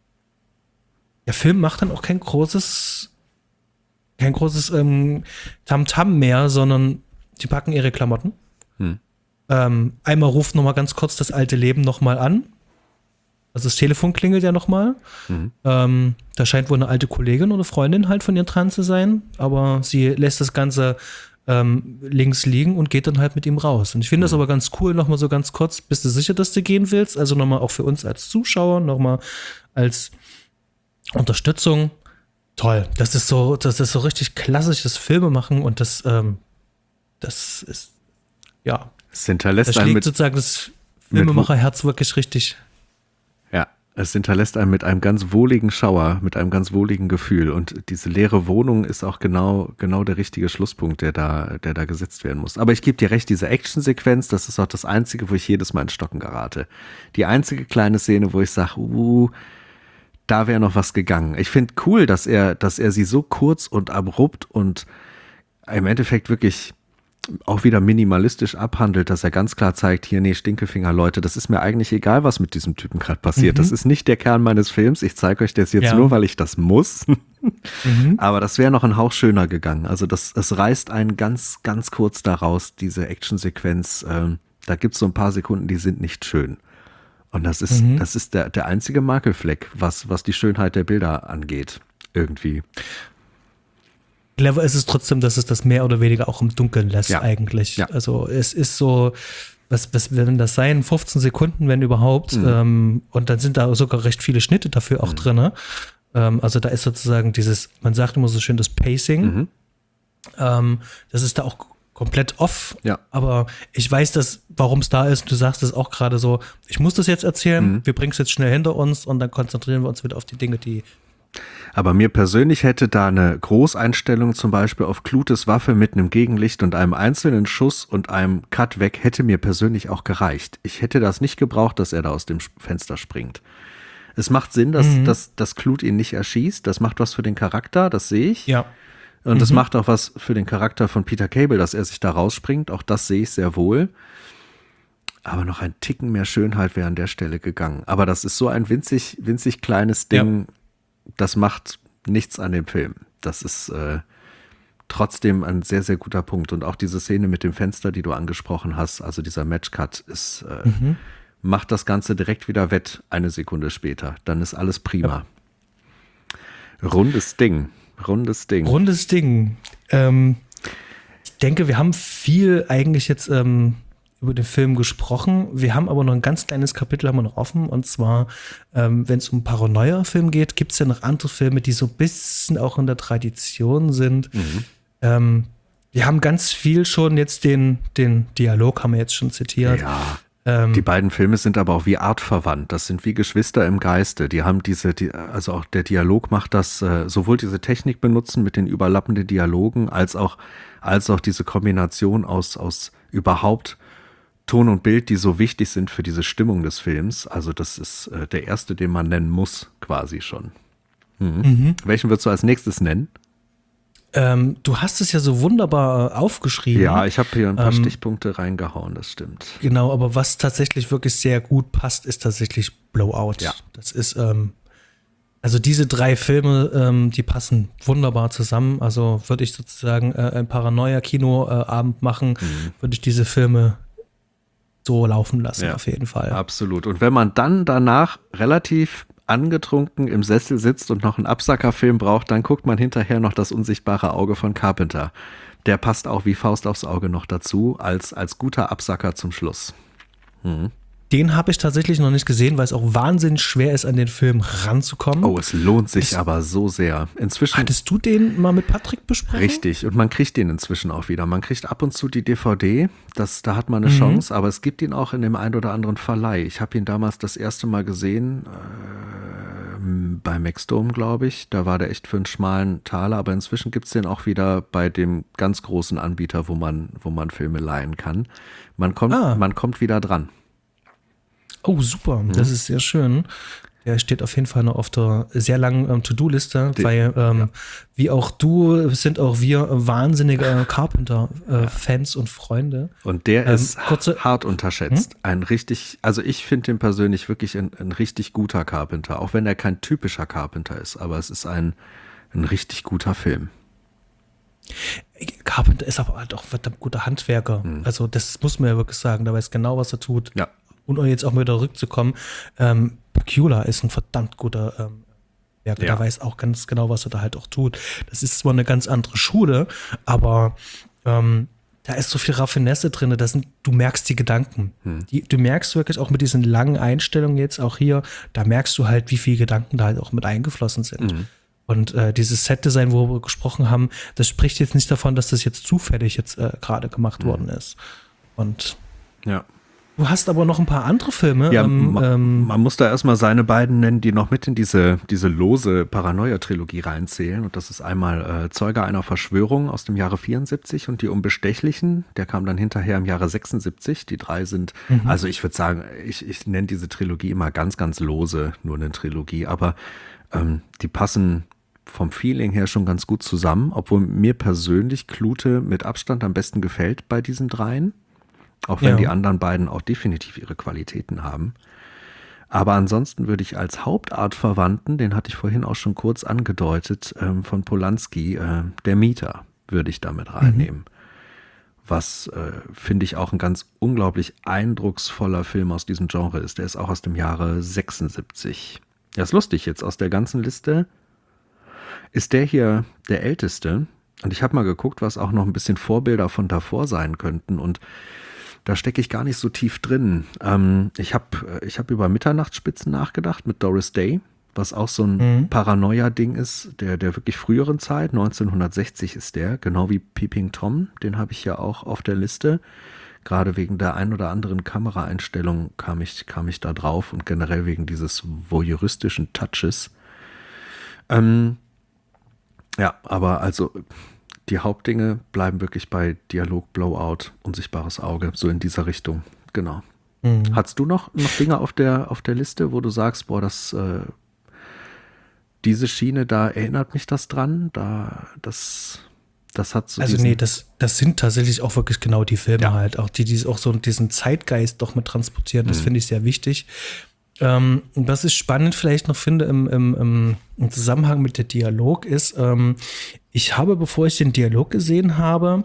der Film macht dann auch kein großes, kein großes ähm, Tamtam mehr, sondern die packen ihre Klamotten. Hm. Ähm, einmal ruft noch mal ganz kurz das alte Leben noch mal an. Also das Telefon klingelt ja noch mal. Mhm. Ähm, da scheint wohl eine alte Kollegin oder Freundin halt von ihr dran zu sein. Aber sie lässt das Ganze ähm, links liegen und geht dann halt mit ihm raus. Und ich finde mhm. das aber ganz cool, noch mal so ganz kurz. Bist du sicher, dass du gehen willst? Also noch mal auch für uns als Zuschauer, noch mal als Unterstützung. Toll. Das ist so, das ist so richtig klassisches Filmemachen und das ähm, Das ist, ja, es hinterlässt das schlägt einen mit, sozusagen das Filmemacherherz wirklich richtig. Ja, es hinterlässt einen mit einem ganz wohligen Schauer, mit einem ganz wohligen Gefühl. Und diese leere Wohnung ist auch genau, genau der richtige Schlusspunkt, der da, der da gesetzt werden muss. Aber ich gebe dir recht, diese Actionsequenz, das ist auch das Einzige, wo ich jedes Mal ins Stocken gerate. Die einzige kleine Szene, wo ich sage, uh, da wäre noch was gegangen. Ich finde cool, dass er, dass er sie so kurz und abrupt und im Endeffekt wirklich auch wieder minimalistisch abhandelt, dass er ganz klar zeigt, hier, nee, Stinkefinger, Leute, das ist mir eigentlich egal, was mit diesem Typen gerade passiert. Mhm. Das ist nicht der Kern meines Films. Ich zeige euch das jetzt ja. nur, weil ich das muss. mhm. Aber das wäre noch ein Hauch schöner gegangen. Also das, es reißt einen ganz, ganz kurz daraus, diese Actionsequenz. Ähm, da gibt es so ein paar Sekunden, die sind nicht schön. Und das ist, mhm. das ist der, der einzige Makelfleck, was, was die Schönheit der Bilder angeht. Irgendwie. Clever ist es trotzdem, dass es das mehr oder weniger auch im Dunkeln lässt ja. eigentlich. Ja. Also es ist so, was, was werden das sein? fünfzehn Sekunden, wenn überhaupt. Mhm. Ähm, und dann sind da sogar recht viele Schnitte dafür auch mhm. drin. Ähm, also da ist sozusagen dieses, man sagt immer so schön, das Pacing. Mhm. Ähm, das ist da auch komplett off. Ja. Aber ich weiß, dass, warum es da ist. Du sagst es auch gerade so, ich muss das jetzt erzählen, mhm. wir bringen es jetzt schnell hinter uns und dann konzentrieren wir uns wieder auf die Dinge, die Aber mir persönlich hätte da eine Großeinstellung zum Beispiel auf Klutes Waffe mit einem Gegenlicht und einem einzelnen Schuss und einem Cut weg, hätte mir persönlich auch gereicht. Ich hätte das nicht gebraucht, dass er da aus dem Fenster springt. Es macht Sinn, dass, mhm. dass, dass Klut ihn nicht erschießt. Das macht was für den Charakter, das sehe ich. Ja. Und Mhm. das macht auch was für den Charakter von Peter Cable, dass er sich da rausspringt. Auch das sehe ich sehr wohl. Aber noch ein Ticken mehr Schönheit wäre an der Stelle gegangen. Aber das ist so ein winzig, winzig kleines Ding, ja. Das macht nichts an dem Film. Das ist äh, trotzdem ein sehr, sehr guter Punkt. Und auch diese Szene mit dem Fenster, die du angesprochen hast, also dieser Matchcut, ist, äh, mhm. macht das Ganze direkt wieder wett, eine Sekunde später. Dann ist alles prima. Ja. Rundes Ding. Rundes Ding. Rundes Ding. Ähm, ich denke, wir haben viel eigentlich jetzt ähm, über den Film gesprochen. Wir haben aber noch ein ganz kleines Kapitel haben wir noch offen. Und zwar, ähm, wenn es um Paranoia-Film geht, gibt es ja noch andere Filme, die so ein bisschen auch in der Tradition sind. Mhm. Ähm, wir haben ganz viel schon jetzt den, den Dialog, haben wir jetzt schon zitiert. Ja. Die beiden Filme sind aber auch wie artverwandt. Das sind wie Geschwister im Geiste. Die haben diese, die, also auch der Dialog macht das, äh, sowohl diese Technik benutzen mit den überlappenden Dialogen, als auch, als auch diese Kombination aus, aus überhaupt Ton und Bild, die so wichtig sind für diese Stimmung des Films. Also das ist äh, der erste, den man nennen muss, quasi schon. Mhm. Mhm. Welchen würdest du als nächstes nennen? Ähm, du hast es ja so wunderbar aufgeschrieben. Ja, ich habe hier ein paar ähm, Stichpunkte reingehauen, das stimmt. Genau, aber was tatsächlich wirklich sehr gut passt, ist tatsächlich Blowout. Ja. Das ist, ähm, also diese drei Filme, ähm, die passen wunderbar zusammen. Also würde ich sozusagen äh, ein Paranoia-Kinoabend äh, machen, mhm. würde ich diese Filme so laufen lassen, ja, auf jeden Fall. Absolut. Und wenn man dann danach relativ angetrunken im Sessel sitzt und noch einen Absackerfilm braucht, dann guckt man hinterher noch das unsichtbare Auge von Carpenter. Der passt auch wie Faust aufs Auge noch dazu, als, als guter Absacker zum Schluss. Mhm. Den habe ich tatsächlich noch nicht gesehen, weil es auch wahnsinnig schwer ist, an den Film ranzukommen. Oh, es lohnt sich es, aber so sehr. Inzwischen. Hattest du den mal mit Patrick besprochen? Richtig, und man kriegt den inzwischen auch wieder. Man kriegt ab und zu die D V D, das, da hat man eine mhm. Chance, aber es gibt ihn auch in dem einen oder anderen Verleih. Ich habe ihn damals das erste Mal gesehen, äh, bei Maxdome, glaube ich. Da war der echt für einen schmalen Taler, aber inzwischen gibt es den auch wieder bei dem ganz großen Anbieter, wo man, wo man Filme leihen kann. Man kommt, ah. man kommt wieder dran. Oh, super. Mhm. Das ist sehr schön. Der steht auf jeden Fall noch auf der sehr langen ähm, To-Do-Liste, Die, weil ähm, ja. wie auch du sind auch wir wahnsinnige Carpenter-Fans äh, ja. und Freunde. Und der ähm, ist kurze, hart unterschätzt. Hm? Ein richtig, also ich finde den persönlich wirklich ein, ein richtig guter Carpenter, auch wenn er kein typischer Carpenter ist, aber es ist ein, ein richtig guter Film. Carpenter ist aber halt auch ein verdammt guter Handwerker. Hm. Also das muss man ja wirklich sagen, der weiß genau, was er tut. Ja. Und um jetzt auch mal wieder zurückzukommen, ähm, Bakula ist ein verdammt guter ähm, Werk. Ja. Der weiß auch ganz genau, was er da halt auch tut. Das ist zwar eine ganz andere Schule, aber ähm, da ist so viel Raffinesse drin. Das sind, du merkst die Gedanken. Hm. Die, du merkst wirklich auch mit diesen langen Einstellungen jetzt auch hier, da merkst du halt, wie viele Gedanken da halt auch mit eingeflossen sind. Mhm. Und äh, dieses Set-Design, wo wir gesprochen haben, das spricht jetzt nicht davon, dass das jetzt zufällig jetzt äh, gerade gemacht mhm. worden ist. Und ja. Du hast aber noch ein paar andere Filme. Ja, ähm, ma, ähm, man muss da erstmal seine beiden nennen, die noch mit in diese, diese lose Paranoia-Trilogie reinzählen. Und das ist einmal äh, Zeuge einer Verschwörung aus dem Jahre vierundsiebzig und die Unbestechlichen. Der kam dann hinterher im Jahre sechsundsiebzig. Die drei sind, mhm. also ich würde sagen, ich, ich nenne diese Trilogie immer ganz, ganz lose, nur eine Trilogie. Aber ähm, die passen vom Feeling her schon ganz gut zusammen. Obwohl mir persönlich Klute mit Abstand am besten gefällt bei diesen dreien. Auch wenn ja. die anderen beiden auch definitiv ihre Qualitäten haben. Aber ansonsten würde ich als Hauptartverwandten, den hatte ich vorhin auch schon kurz angedeutet, ähm, von Polanski, äh, Der Mieter, würde ich damit reinnehmen. Mhm. Was, äh, finde ich, auch ein ganz unglaublich eindrucksvoller Film aus diesem Genre ist. Der ist auch aus dem Jahre sechsundsiebzig. Ja, ist lustig jetzt, aus der ganzen Liste ist der hier der älteste. Und ich habe mal geguckt, was auch noch ein bisschen Vorbilder von davor sein könnten. Und da stecke ich gar nicht so tief drin. Ähm, ich habe ich hab über Mitternachtsspitzen nachgedacht mit Doris Day, was auch so ein mhm. Paranoia-Ding ist, der, der wirklich früheren Zeit. neunzehnhundertsechzig ist der, genau wie Peeping Tom. Den habe ich ja auch auf der Liste. Gerade wegen der ein oder anderen Kameraeinstellung kam ich, kam ich da drauf und generell wegen dieses voyeuristischen Touches. Ähm, ja, aber also die Hauptdinge bleiben wirklich bei Dialog, Blowout, unsichtbares Auge, so in dieser Richtung, genau. Mhm. Hast du noch, noch Dinge auf der, auf der Liste, wo du sagst, boah, das, äh, diese Schiene, da erinnert mich das dran, da, das Das hat so Also diesen, nee, das, das sind tatsächlich auch wirklich genau die Filme Ja. halt, auch die, die auch so diesen Zeitgeist doch mit transportieren, das finde ich sehr wichtig. Ähm, was ich spannend vielleicht noch finde im, im, im, im Zusammenhang mit der Dialog ist, ähm, ich habe, bevor ich den Dialog gesehen habe,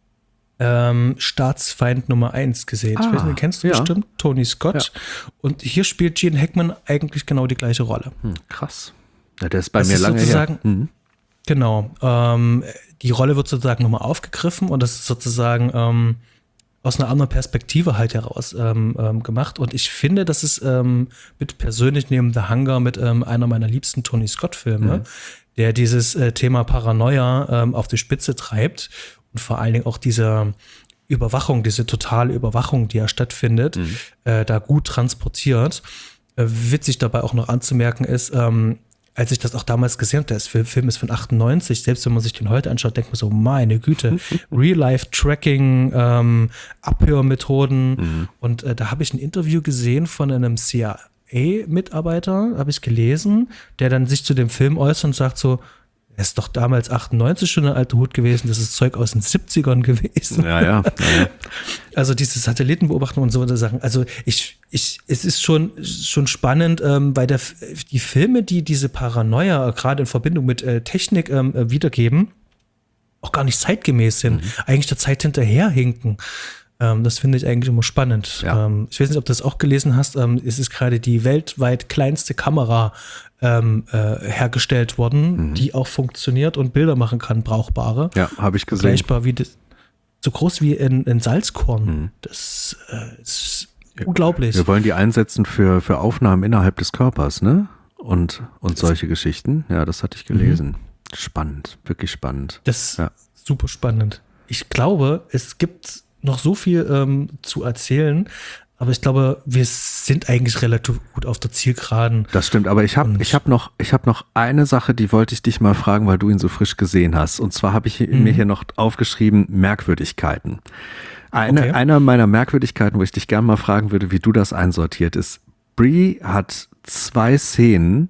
ähm, Staatsfeind Nummer eins gesehen. Ich Ah, weiß nicht, kennst du ja. bestimmt, Tony Scott. Und hier spielt Gene Hackman eigentlich genau die gleiche Rolle. hm, krass. Ja, der ist bei Das mir ist lange sozusagen- her. Mhm. Genau. Ähm, die Rolle wird sozusagen nochmal aufgegriffen und das ist sozusagen ähm, aus einer anderen Perspektive halt heraus ähm, ähm, gemacht. Und ich finde, das ist ähm, mit persönlich neben The Hunger mit ähm, einer meiner liebsten Tony Scott-Filme, Mhm. der dieses äh, Thema Paranoia ähm, auf die Spitze treibt und vor allen Dingen auch diese Überwachung, diese totale Überwachung, die ja stattfindet, Mhm. äh, da gut transportiert. Äh, witzig dabei auch noch anzumerken ist, ähm, als ich das auch damals gesehen habe, der ist- Film ist von achtundneunzig, selbst wenn man sich den heute anschaut, denkt man so, meine Güte, Real-Life-Tracking, ähm, Abhörmethoden. Mhm. Und äh, da habe ich ein Interview gesehen von einem C I A-Mitarbeiter, habe ich gelesen, der dann sich zu dem Film äußert und sagt so, er ist doch damals achtundneunzig schon ein alter Hut gewesen, das ist Zeug aus den siebzigern gewesen. Ja, ja. ja, ja. Also diese Satellitenbeobachtung und so weiter Sachen. Also ich, ich, es ist schon, schon spannend, ähm, weil der, die Filme, die diese Paranoia gerade in Verbindung mit äh, Technik ähm, äh, wiedergeben, auch gar nicht zeitgemäß sind. Mhm. Eigentlich der Zeit hinterherhinken. Ähm, das finde ich eigentlich immer spannend. Ja. Ähm, ich weiß nicht, ob du das auch gelesen hast. Ähm, es ist gerade die weltweit kleinste Kamera ähm, äh, hergestellt worden, Mhm. die auch funktioniert und Bilder machen kann, brauchbare. Ja, habe ich gesehen. Vergleichbar wie das, so groß wie in, in Salzkorn. Mhm. Das äh, ist unglaublich. Wir wollen die einsetzen für, für Aufnahmen innerhalb des Körpers, ne? Und, und solche Geschichten. Ja, das hatte ich gelesen. Spannend, wirklich spannend. Das ist Ja. super spannend. Ich glaube, es gibt noch so viel ähm, zu erzählen, aber ich glaube, wir sind eigentlich relativ gut auf der Zielgeraden. Das stimmt, aber ich habe Und- ich hab noch, ich hab noch eine Sache, die wollte ich dich mal fragen, weil du ihn so frisch gesehen hast. Und zwar habe ich hier- Mhm. mir hier noch aufgeschrieben, Merkwürdigkeiten. Eine, Okay. Einer meiner Merkwürdigkeiten, wo ich dich gerne mal fragen würde, wie du das einsortiert ist. Brie hat zwei Szenen,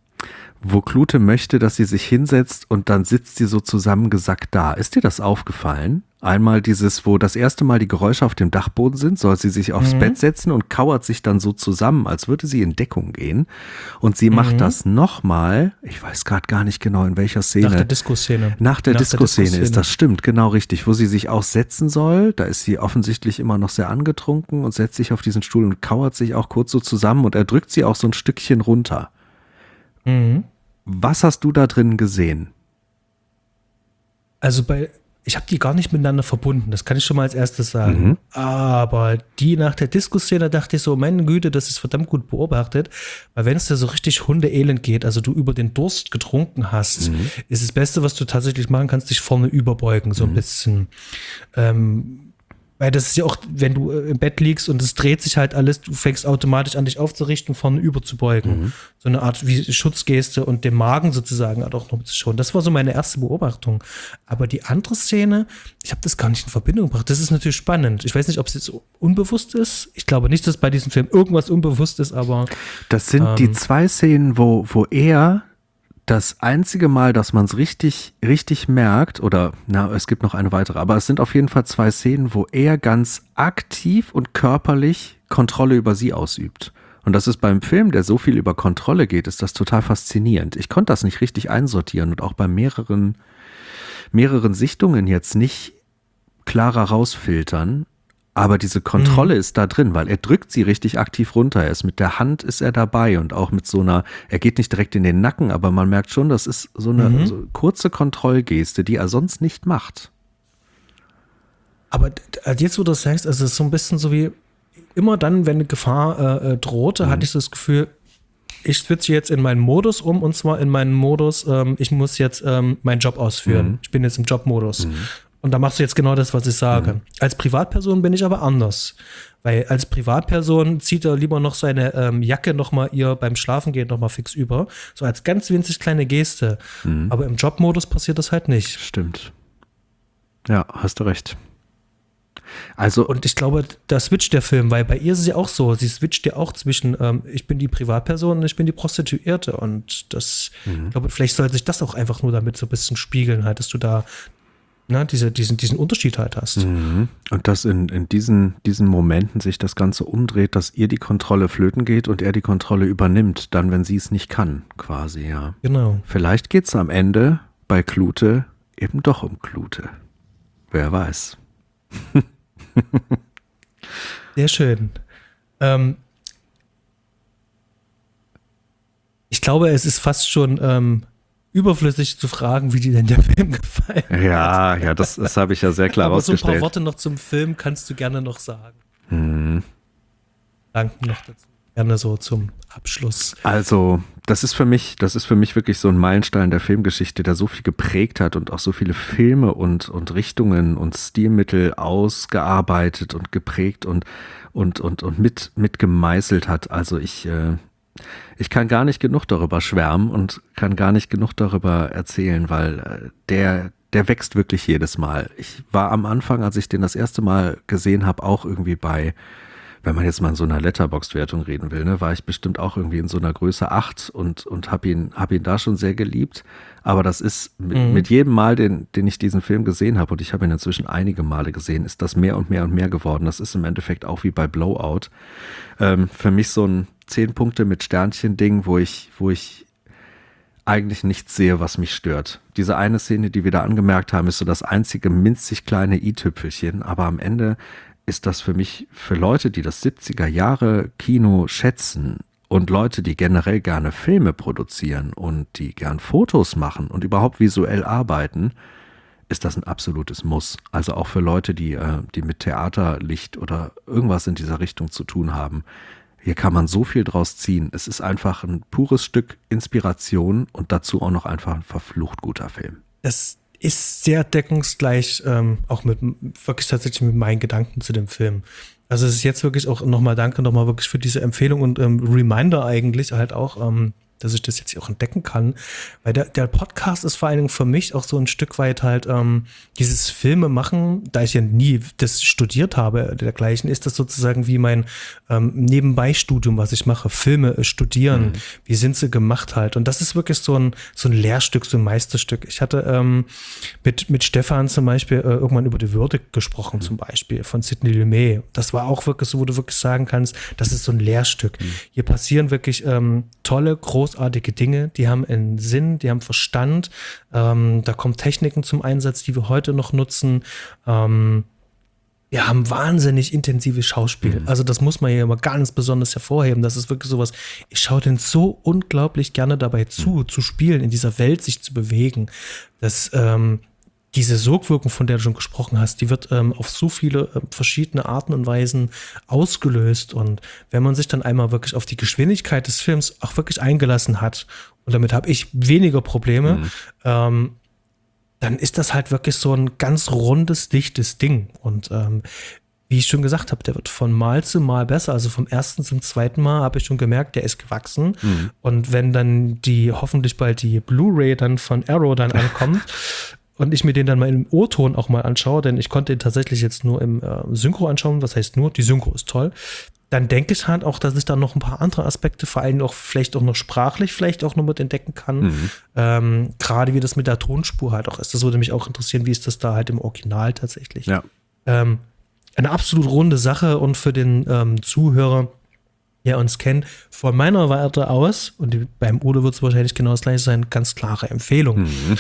wo Klute möchte, dass sie sich hinsetzt und dann sitzt sie so zusammengesackt da. Ist dir das aufgefallen? Einmal dieses, wo das erste Mal die Geräusche auf dem Dachboden sind, soll sie sich aufs Mhm. Bett setzen und kauert sich dann so zusammen, als würde sie in Deckung gehen. Und sie Mhm. macht das nochmal, ich weiß gerade gar nicht genau in welcher Szene. Nach der Disco-Szene. Nach der Nach der Disco-Szene Disco-Szene. ist das, stimmt, genau richtig, wo sie sich auch setzen soll. Da ist sie offensichtlich immer noch sehr angetrunken und setzt sich auf diesen Stuhl und kauert sich auch kurz so zusammen und er drückt sie auch so ein Stückchen runter. Mhm. Was hast du da drin gesehen? Also bei, ich habe die gar nicht miteinander verbunden, das kann ich schon mal als erstes sagen. Mhm. Aber die nach der Disco-Szene dachte ich so, meine Güte, das ist verdammt gut beobachtet, weil wenn es dir so richtig hundeelend geht, also du über den Durst getrunken hast, Mhm. ist das Beste, was du tatsächlich machen kannst, dich vorne überbeugen, so ein bisschen. Ähm, weil das ist ja auch, wenn du äh, im Bett liegst und es dreht sich halt alles, du fängst automatisch an, dich aufzurichten, vorne überzubeugen. Mhm. So eine Art wie Schutzgeste und dem Magen sozusagen halt auch noch zu schonen. Das war so meine erste Beobachtung. Aber die andere Szene, ich habe das gar nicht in Verbindung gebracht. Das ist natürlich spannend. Ich weiß nicht, ob es jetzt unbewusst ist. Ich glaube nicht, dass bei diesem Film irgendwas unbewusst ist, aber Das sind die Ähm. zwei Szenen, wo, wo er das einzige Mal, dass man es richtig, richtig merkt, oder na, es gibt noch eine weitere, aber es sind auf jeden Fall zwei Szenen, wo er ganz aktiv und körperlich Kontrolle über sie ausübt. Und das ist beim Film, der so viel über Kontrolle geht, ist das total faszinierend. Ich konnte das nicht richtig einsortieren und auch bei mehreren, mehreren Sichtungen jetzt nicht klarer rausfiltern. Aber diese Kontrolle ist da drin, weil er drückt sie richtig aktiv runter. Er ist mit der Hand ist er dabei und auch mit so einer, er geht nicht direkt in den Nacken, aber man merkt schon, das ist so eine Mhm. so kurze Kontrollgeste, die er sonst nicht macht. Aber d- d- jetzt, wo du das sagst, also es ist so ein bisschen so wie immer dann, wenn eine Gefahr äh, äh, drohte, Mhm. hatte ich so das Gefühl, ich switche jetzt in meinen Modus um und zwar in meinen Modus, ähm, ich muss jetzt ähm, meinen Job ausführen. Mhm. Ich bin jetzt im Jobmodus. Mhm. Und da machst du jetzt genau das, was ich sage. Mhm. Als Privatperson bin ich aber anders. Weil als Privatperson zieht er lieber noch seine ähm, Jacke noch mal ihr beim Schlafengehen noch mal fix über. So als ganz winzig kleine Geste. Mhm. Aber im Jobmodus passiert das halt nicht. Stimmt. Ja, hast du recht. Also, Und ich glaube, da switcht der Film, weil bei ihr ist es ja auch so. Sie switcht ja auch zwischen, ähm, ich bin die Privatperson und ich bin die Prostituierte. Und das, Mhm. ich glaube, vielleicht soll sich das auch einfach nur damit so ein bisschen spiegeln, halt, dass du da ne, diese, diesen, diesen Unterschied halt hast. Mhm. Und dass in, in diesen, diesen Momenten sich das Ganze umdreht, dass ihr die Kontrolle flöten geht und er die Kontrolle übernimmt, dann, wenn sie es nicht kann, quasi, ja. Genau. Vielleicht geht es am Ende bei Klute eben doch um Klute. Wer weiß. Sehr schön. Ähm, ich glaube, es ist fast schon ähm, überflüssig zu fragen, wie dir denn der Film gefallen hat. Ja, ja, das, das habe ich ja sehr klar Aber rausgestellt. so ein paar Worte noch zum Film kannst du gerne noch sagen. Hm. Danke noch dazu. Gerne so zum Abschluss. Also, das ist für mich, das ist für mich wirklich so ein Meilenstein der Filmgeschichte, der so viel geprägt hat und auch so viele Filme und, und Richtungen und Stilmittel ausgearbeitet und geprägt und, und, und, und mit, mit gemeißelt hat. Also ich, äh, ich kann gar nicht genug darüber schwärmen und kann gar nicht genug darüber erzählen, weil äh, der, der wächst wirklich jedes Mal. Ich war am Anfang, als ich den das erste Mal gesehen habe, auch irgendwie bei, wenn man jetzt mal in so einer Letterboxd-Wertung reden will, ne, war ich bestimmt auch irgendwie in so einer Größe acht und, und habe ihn, hab ihn da schon sehr geliebt. Aber das ist mit, mhm. mit jedem Mal, den, den ich diesen Film gesehen habe, und ich habe ihn inzwischen einige Male gesehen, ist das mehr und mehr und mehr geworden. Das ist im Endeffekt auch wie bei Blowout. Ähm, für mich so ein zehn Punkte mit Sternchen-Ding, wo ich, wo ich eigentlich nichts sehe, was mich stört. Diese eine Szene, die wir da angemerkt haben, ist so das einzige minzig kleine i-Tüpfelchen, aber am Ende ist das für mich, für Leute, die das siebziger Jahre Kino schätzen und Leute, die generell gerne Filme produzieren und die gern Fotos machen und überhaupt visuell arbeiten, ist das ein absolutes Muss. Also auch für Leute, die, die mit Theaterlicht oder irgendwas in dieser Richtung zu tun haben. Hier kann man so viel draus ziehen. Es ist einfach ein pures Stück Inspiration und dazu auch noch einfach ein verflucht guter Film. Das ist sehr deckungsgleich, ähm, auch mit wirklich tatsächlich mit meinen Gedanken zu dem Film. Also es ist jetzt wirklich auch nochmal danke nochmal wirklich für diese Empfehlung und ähm, Reminder eigentlich halt auch, ähm, dass ich das jetzt hier auch entdecken kann. Weil der, der Podcast ist vor allen Dingen für mich auch so ein Stück weit halt ähm, dieses Filme machen, da ich ja nie das studiert habe, dergleichen, ist das sozusagen wie mein ähm, Nebenbeistudium, was ich mache. Filme studieren, mhm. wie sind sie gemacht halt. Und das ist wirklich so ein, so ein Lehrstück, so ein Meisterstück. Ich hatte ähm, mit, mit Stefan zum Beispiel äh, irgendwann über die Würde gesprochen, mhm. zum Beispiel von Sidney Lumet. Das war auch wirklich so, wo du wirklich sagen kannst, das ist so ein Lehrstück. Mhm. Hier passieren wirklich ähm, tolle, große großartige Dinge, die haben einen Sinn, die haben Verstand, ähm, da kommen Techniken zum Einsatz, die wir heute noch nutzen. Ähm, wir haben wahnsinnig intensives Schauspiel. Mhm. Also das muss man hier immer ganz besonders hervorheben. Das ist wirklich sowas, ich schaue denen so unglaublich gerne dabei zu, mhm. zu spielen, in dieser Welt sich zu bewegen. Das ähm, Diese Sogwirkung, von der du schon gesprochen hast, die wird ähm, auf so viele äh, verschiedene Arten und Weisen ausgelöst. Und wenn man sich dann einmal wirklich auf die Geschwindigkeit des Films auch wirklich eingelassen hat, und damit habe ich weniger Probleme, mhm. ähm, dann ist das halt wirklich so ein ganz rundes, dichtes Ding. Und ähm, wie ich schon gesagt habe, der wird von Mal zu Mal besser. Also vom ersten zum zweiten Mal habe ich schon gemerkt, der ist gewachsen. Mhm. Und wenn dann die, hoffentlich bald die Blu-ray dann von Arrow dann ankommt, und ich mir den dann mal im O-Ton auch mal anschaue, denn ich konnte ihn tatsächlich jetzt nur im äh, Synchro anschauen, was heißt nur, die Synchro ist toll, dann denke ich halt auch, dass ich da noch ein paar andere Aspekte, vor allem auch vielleicht auch noch sprachlich vielleicht auch noch mit entdecken kann. Mhm. Ähm, gerade wie das mit der Tonspur halt auch ist. Das würde mich auch interessieren, wie ist das da halt im Original tatsächlich. Ja. Ähm, eine absolut runde Sache und für den ähm, Zuhörer, der uns kennt, von meiner Warte aus, und die, beim Udo wird es wahrscheinlich genau das gleiche sein, ganz klare Empfehlung. Mhm.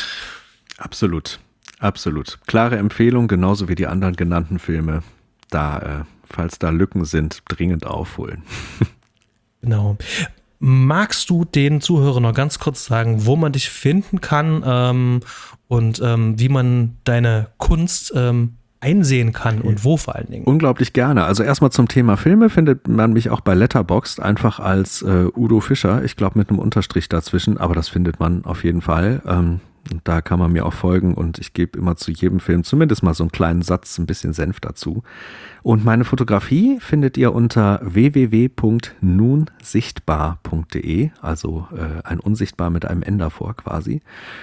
Absolut, absolut. Klare Empfehlung, genauso wie die anderen genannten Filme. Da, äh, falls da Lücken sind, dringend aufholen. Genau. Magst du den Zuhörern noch ganz kurz sagen, wo man dich finden kann ähm, und ähm, wie man deine Kunst ähm, einsehen kann und wo vor allen Dingen? Unglaublich gerne. Also erstmal zum Thema Filme findet man mich auch bei Letterboxd einfach als äh, Udo Fischer. Ich glaube mit einem Unterstrich dazwischen, aber das findet man auf jeden Fall. Ähm, Und da kann man mir auch folgen und ich gebe immer zu jedem Film zumindest mal so einen kleinen Satz, ein bisschen Senf dazu. Und meine Fotografie findet ihr unter w w w punkt nun sichtbar punkt d e, also äh, ein Unsichtbar mit einem N davor quasi.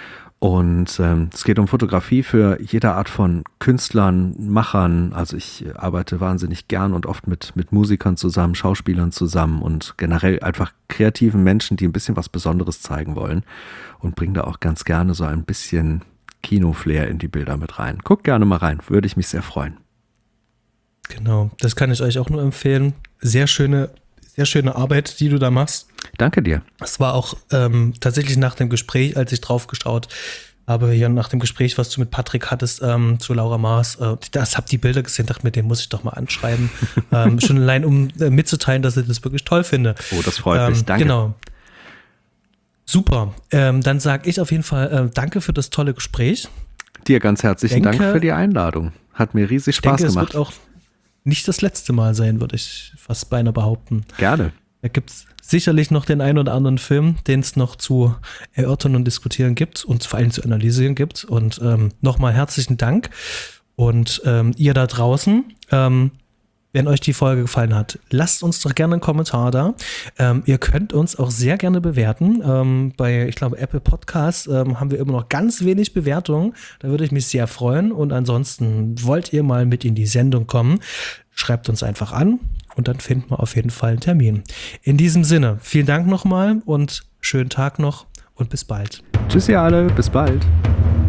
Und ähm, es geht um Fotografie für jede Art von Künstlern, Machern. Also ich arbeite wahnsinnig gern und oft mit, mit Musikern zusammen, Schauspielern zusammen und generell einfach kreativen Menschen, die ein bisschen was Besonderes zeigen wollen. Und bringe da auch ganz gerne so ein bisschen Kino-Flair in die Bilder mit rein. Guckt gerne mal rein, würde ich mich sehr freuen. Genau, das kann ich euch auch nur empfehlen. Sehr schöne, sehr schöne Arbeit, die du da machst. Danke dir. Es war auch ähm, tatsächlich nach dem Gespräch, als ich drauf geschaut habe, hier nach dem Gespräch, was du mit Patrick hattest, ähm, zu Laura Maas, äh, das hab die Bilder gesehen, dachte mir, den muss ich doch mal anschreiben. ähm, schon allein, um äh, mitzuteilen, dass ich das wirklich toll finde. Oh, das freut ähm, mich, danke. Genau. Super. Ähm, dann sage ich auf jeden Fall äh, danke für das tolle Gespräch. Dir ganz herzlichen denke, Dank für die Einladung. Hat mir riesig Spaß denke, gemacht. Es wird auch nicht das letzte Mal sein, würde ich fast beinahe behaupten. Gerne. Da gibt es sicherlich noch den einen oder anderen Film, den es noch zu erörtern und diskutieren gibt und vor allem zu analysieren gibt. Und ähm, nochmal herzlichen Dank. Und ähm, ihr da draußen, ähm, wenn euch die Folge gefallen hat, lasst uns doch gerne einen Kommentar da. Ähm, ihr könnt uns auch sehr gerne bewerten. Ähm, bei, ich glaube, Apple Podcasts ähm, haben wir immer noch ganz wenig Bewertungen. Da würde ich mich sehr freuen. Und ansonsten wollt ihr mal mit in die Sendung kommen, schreibt uns einfach an und dann finden wir auf jeden Fall einen Termin. In diesem Sinne, vielen Dank nochmal und schönen Tag noch und bis bald. Tschüss ihr alle, bis bald.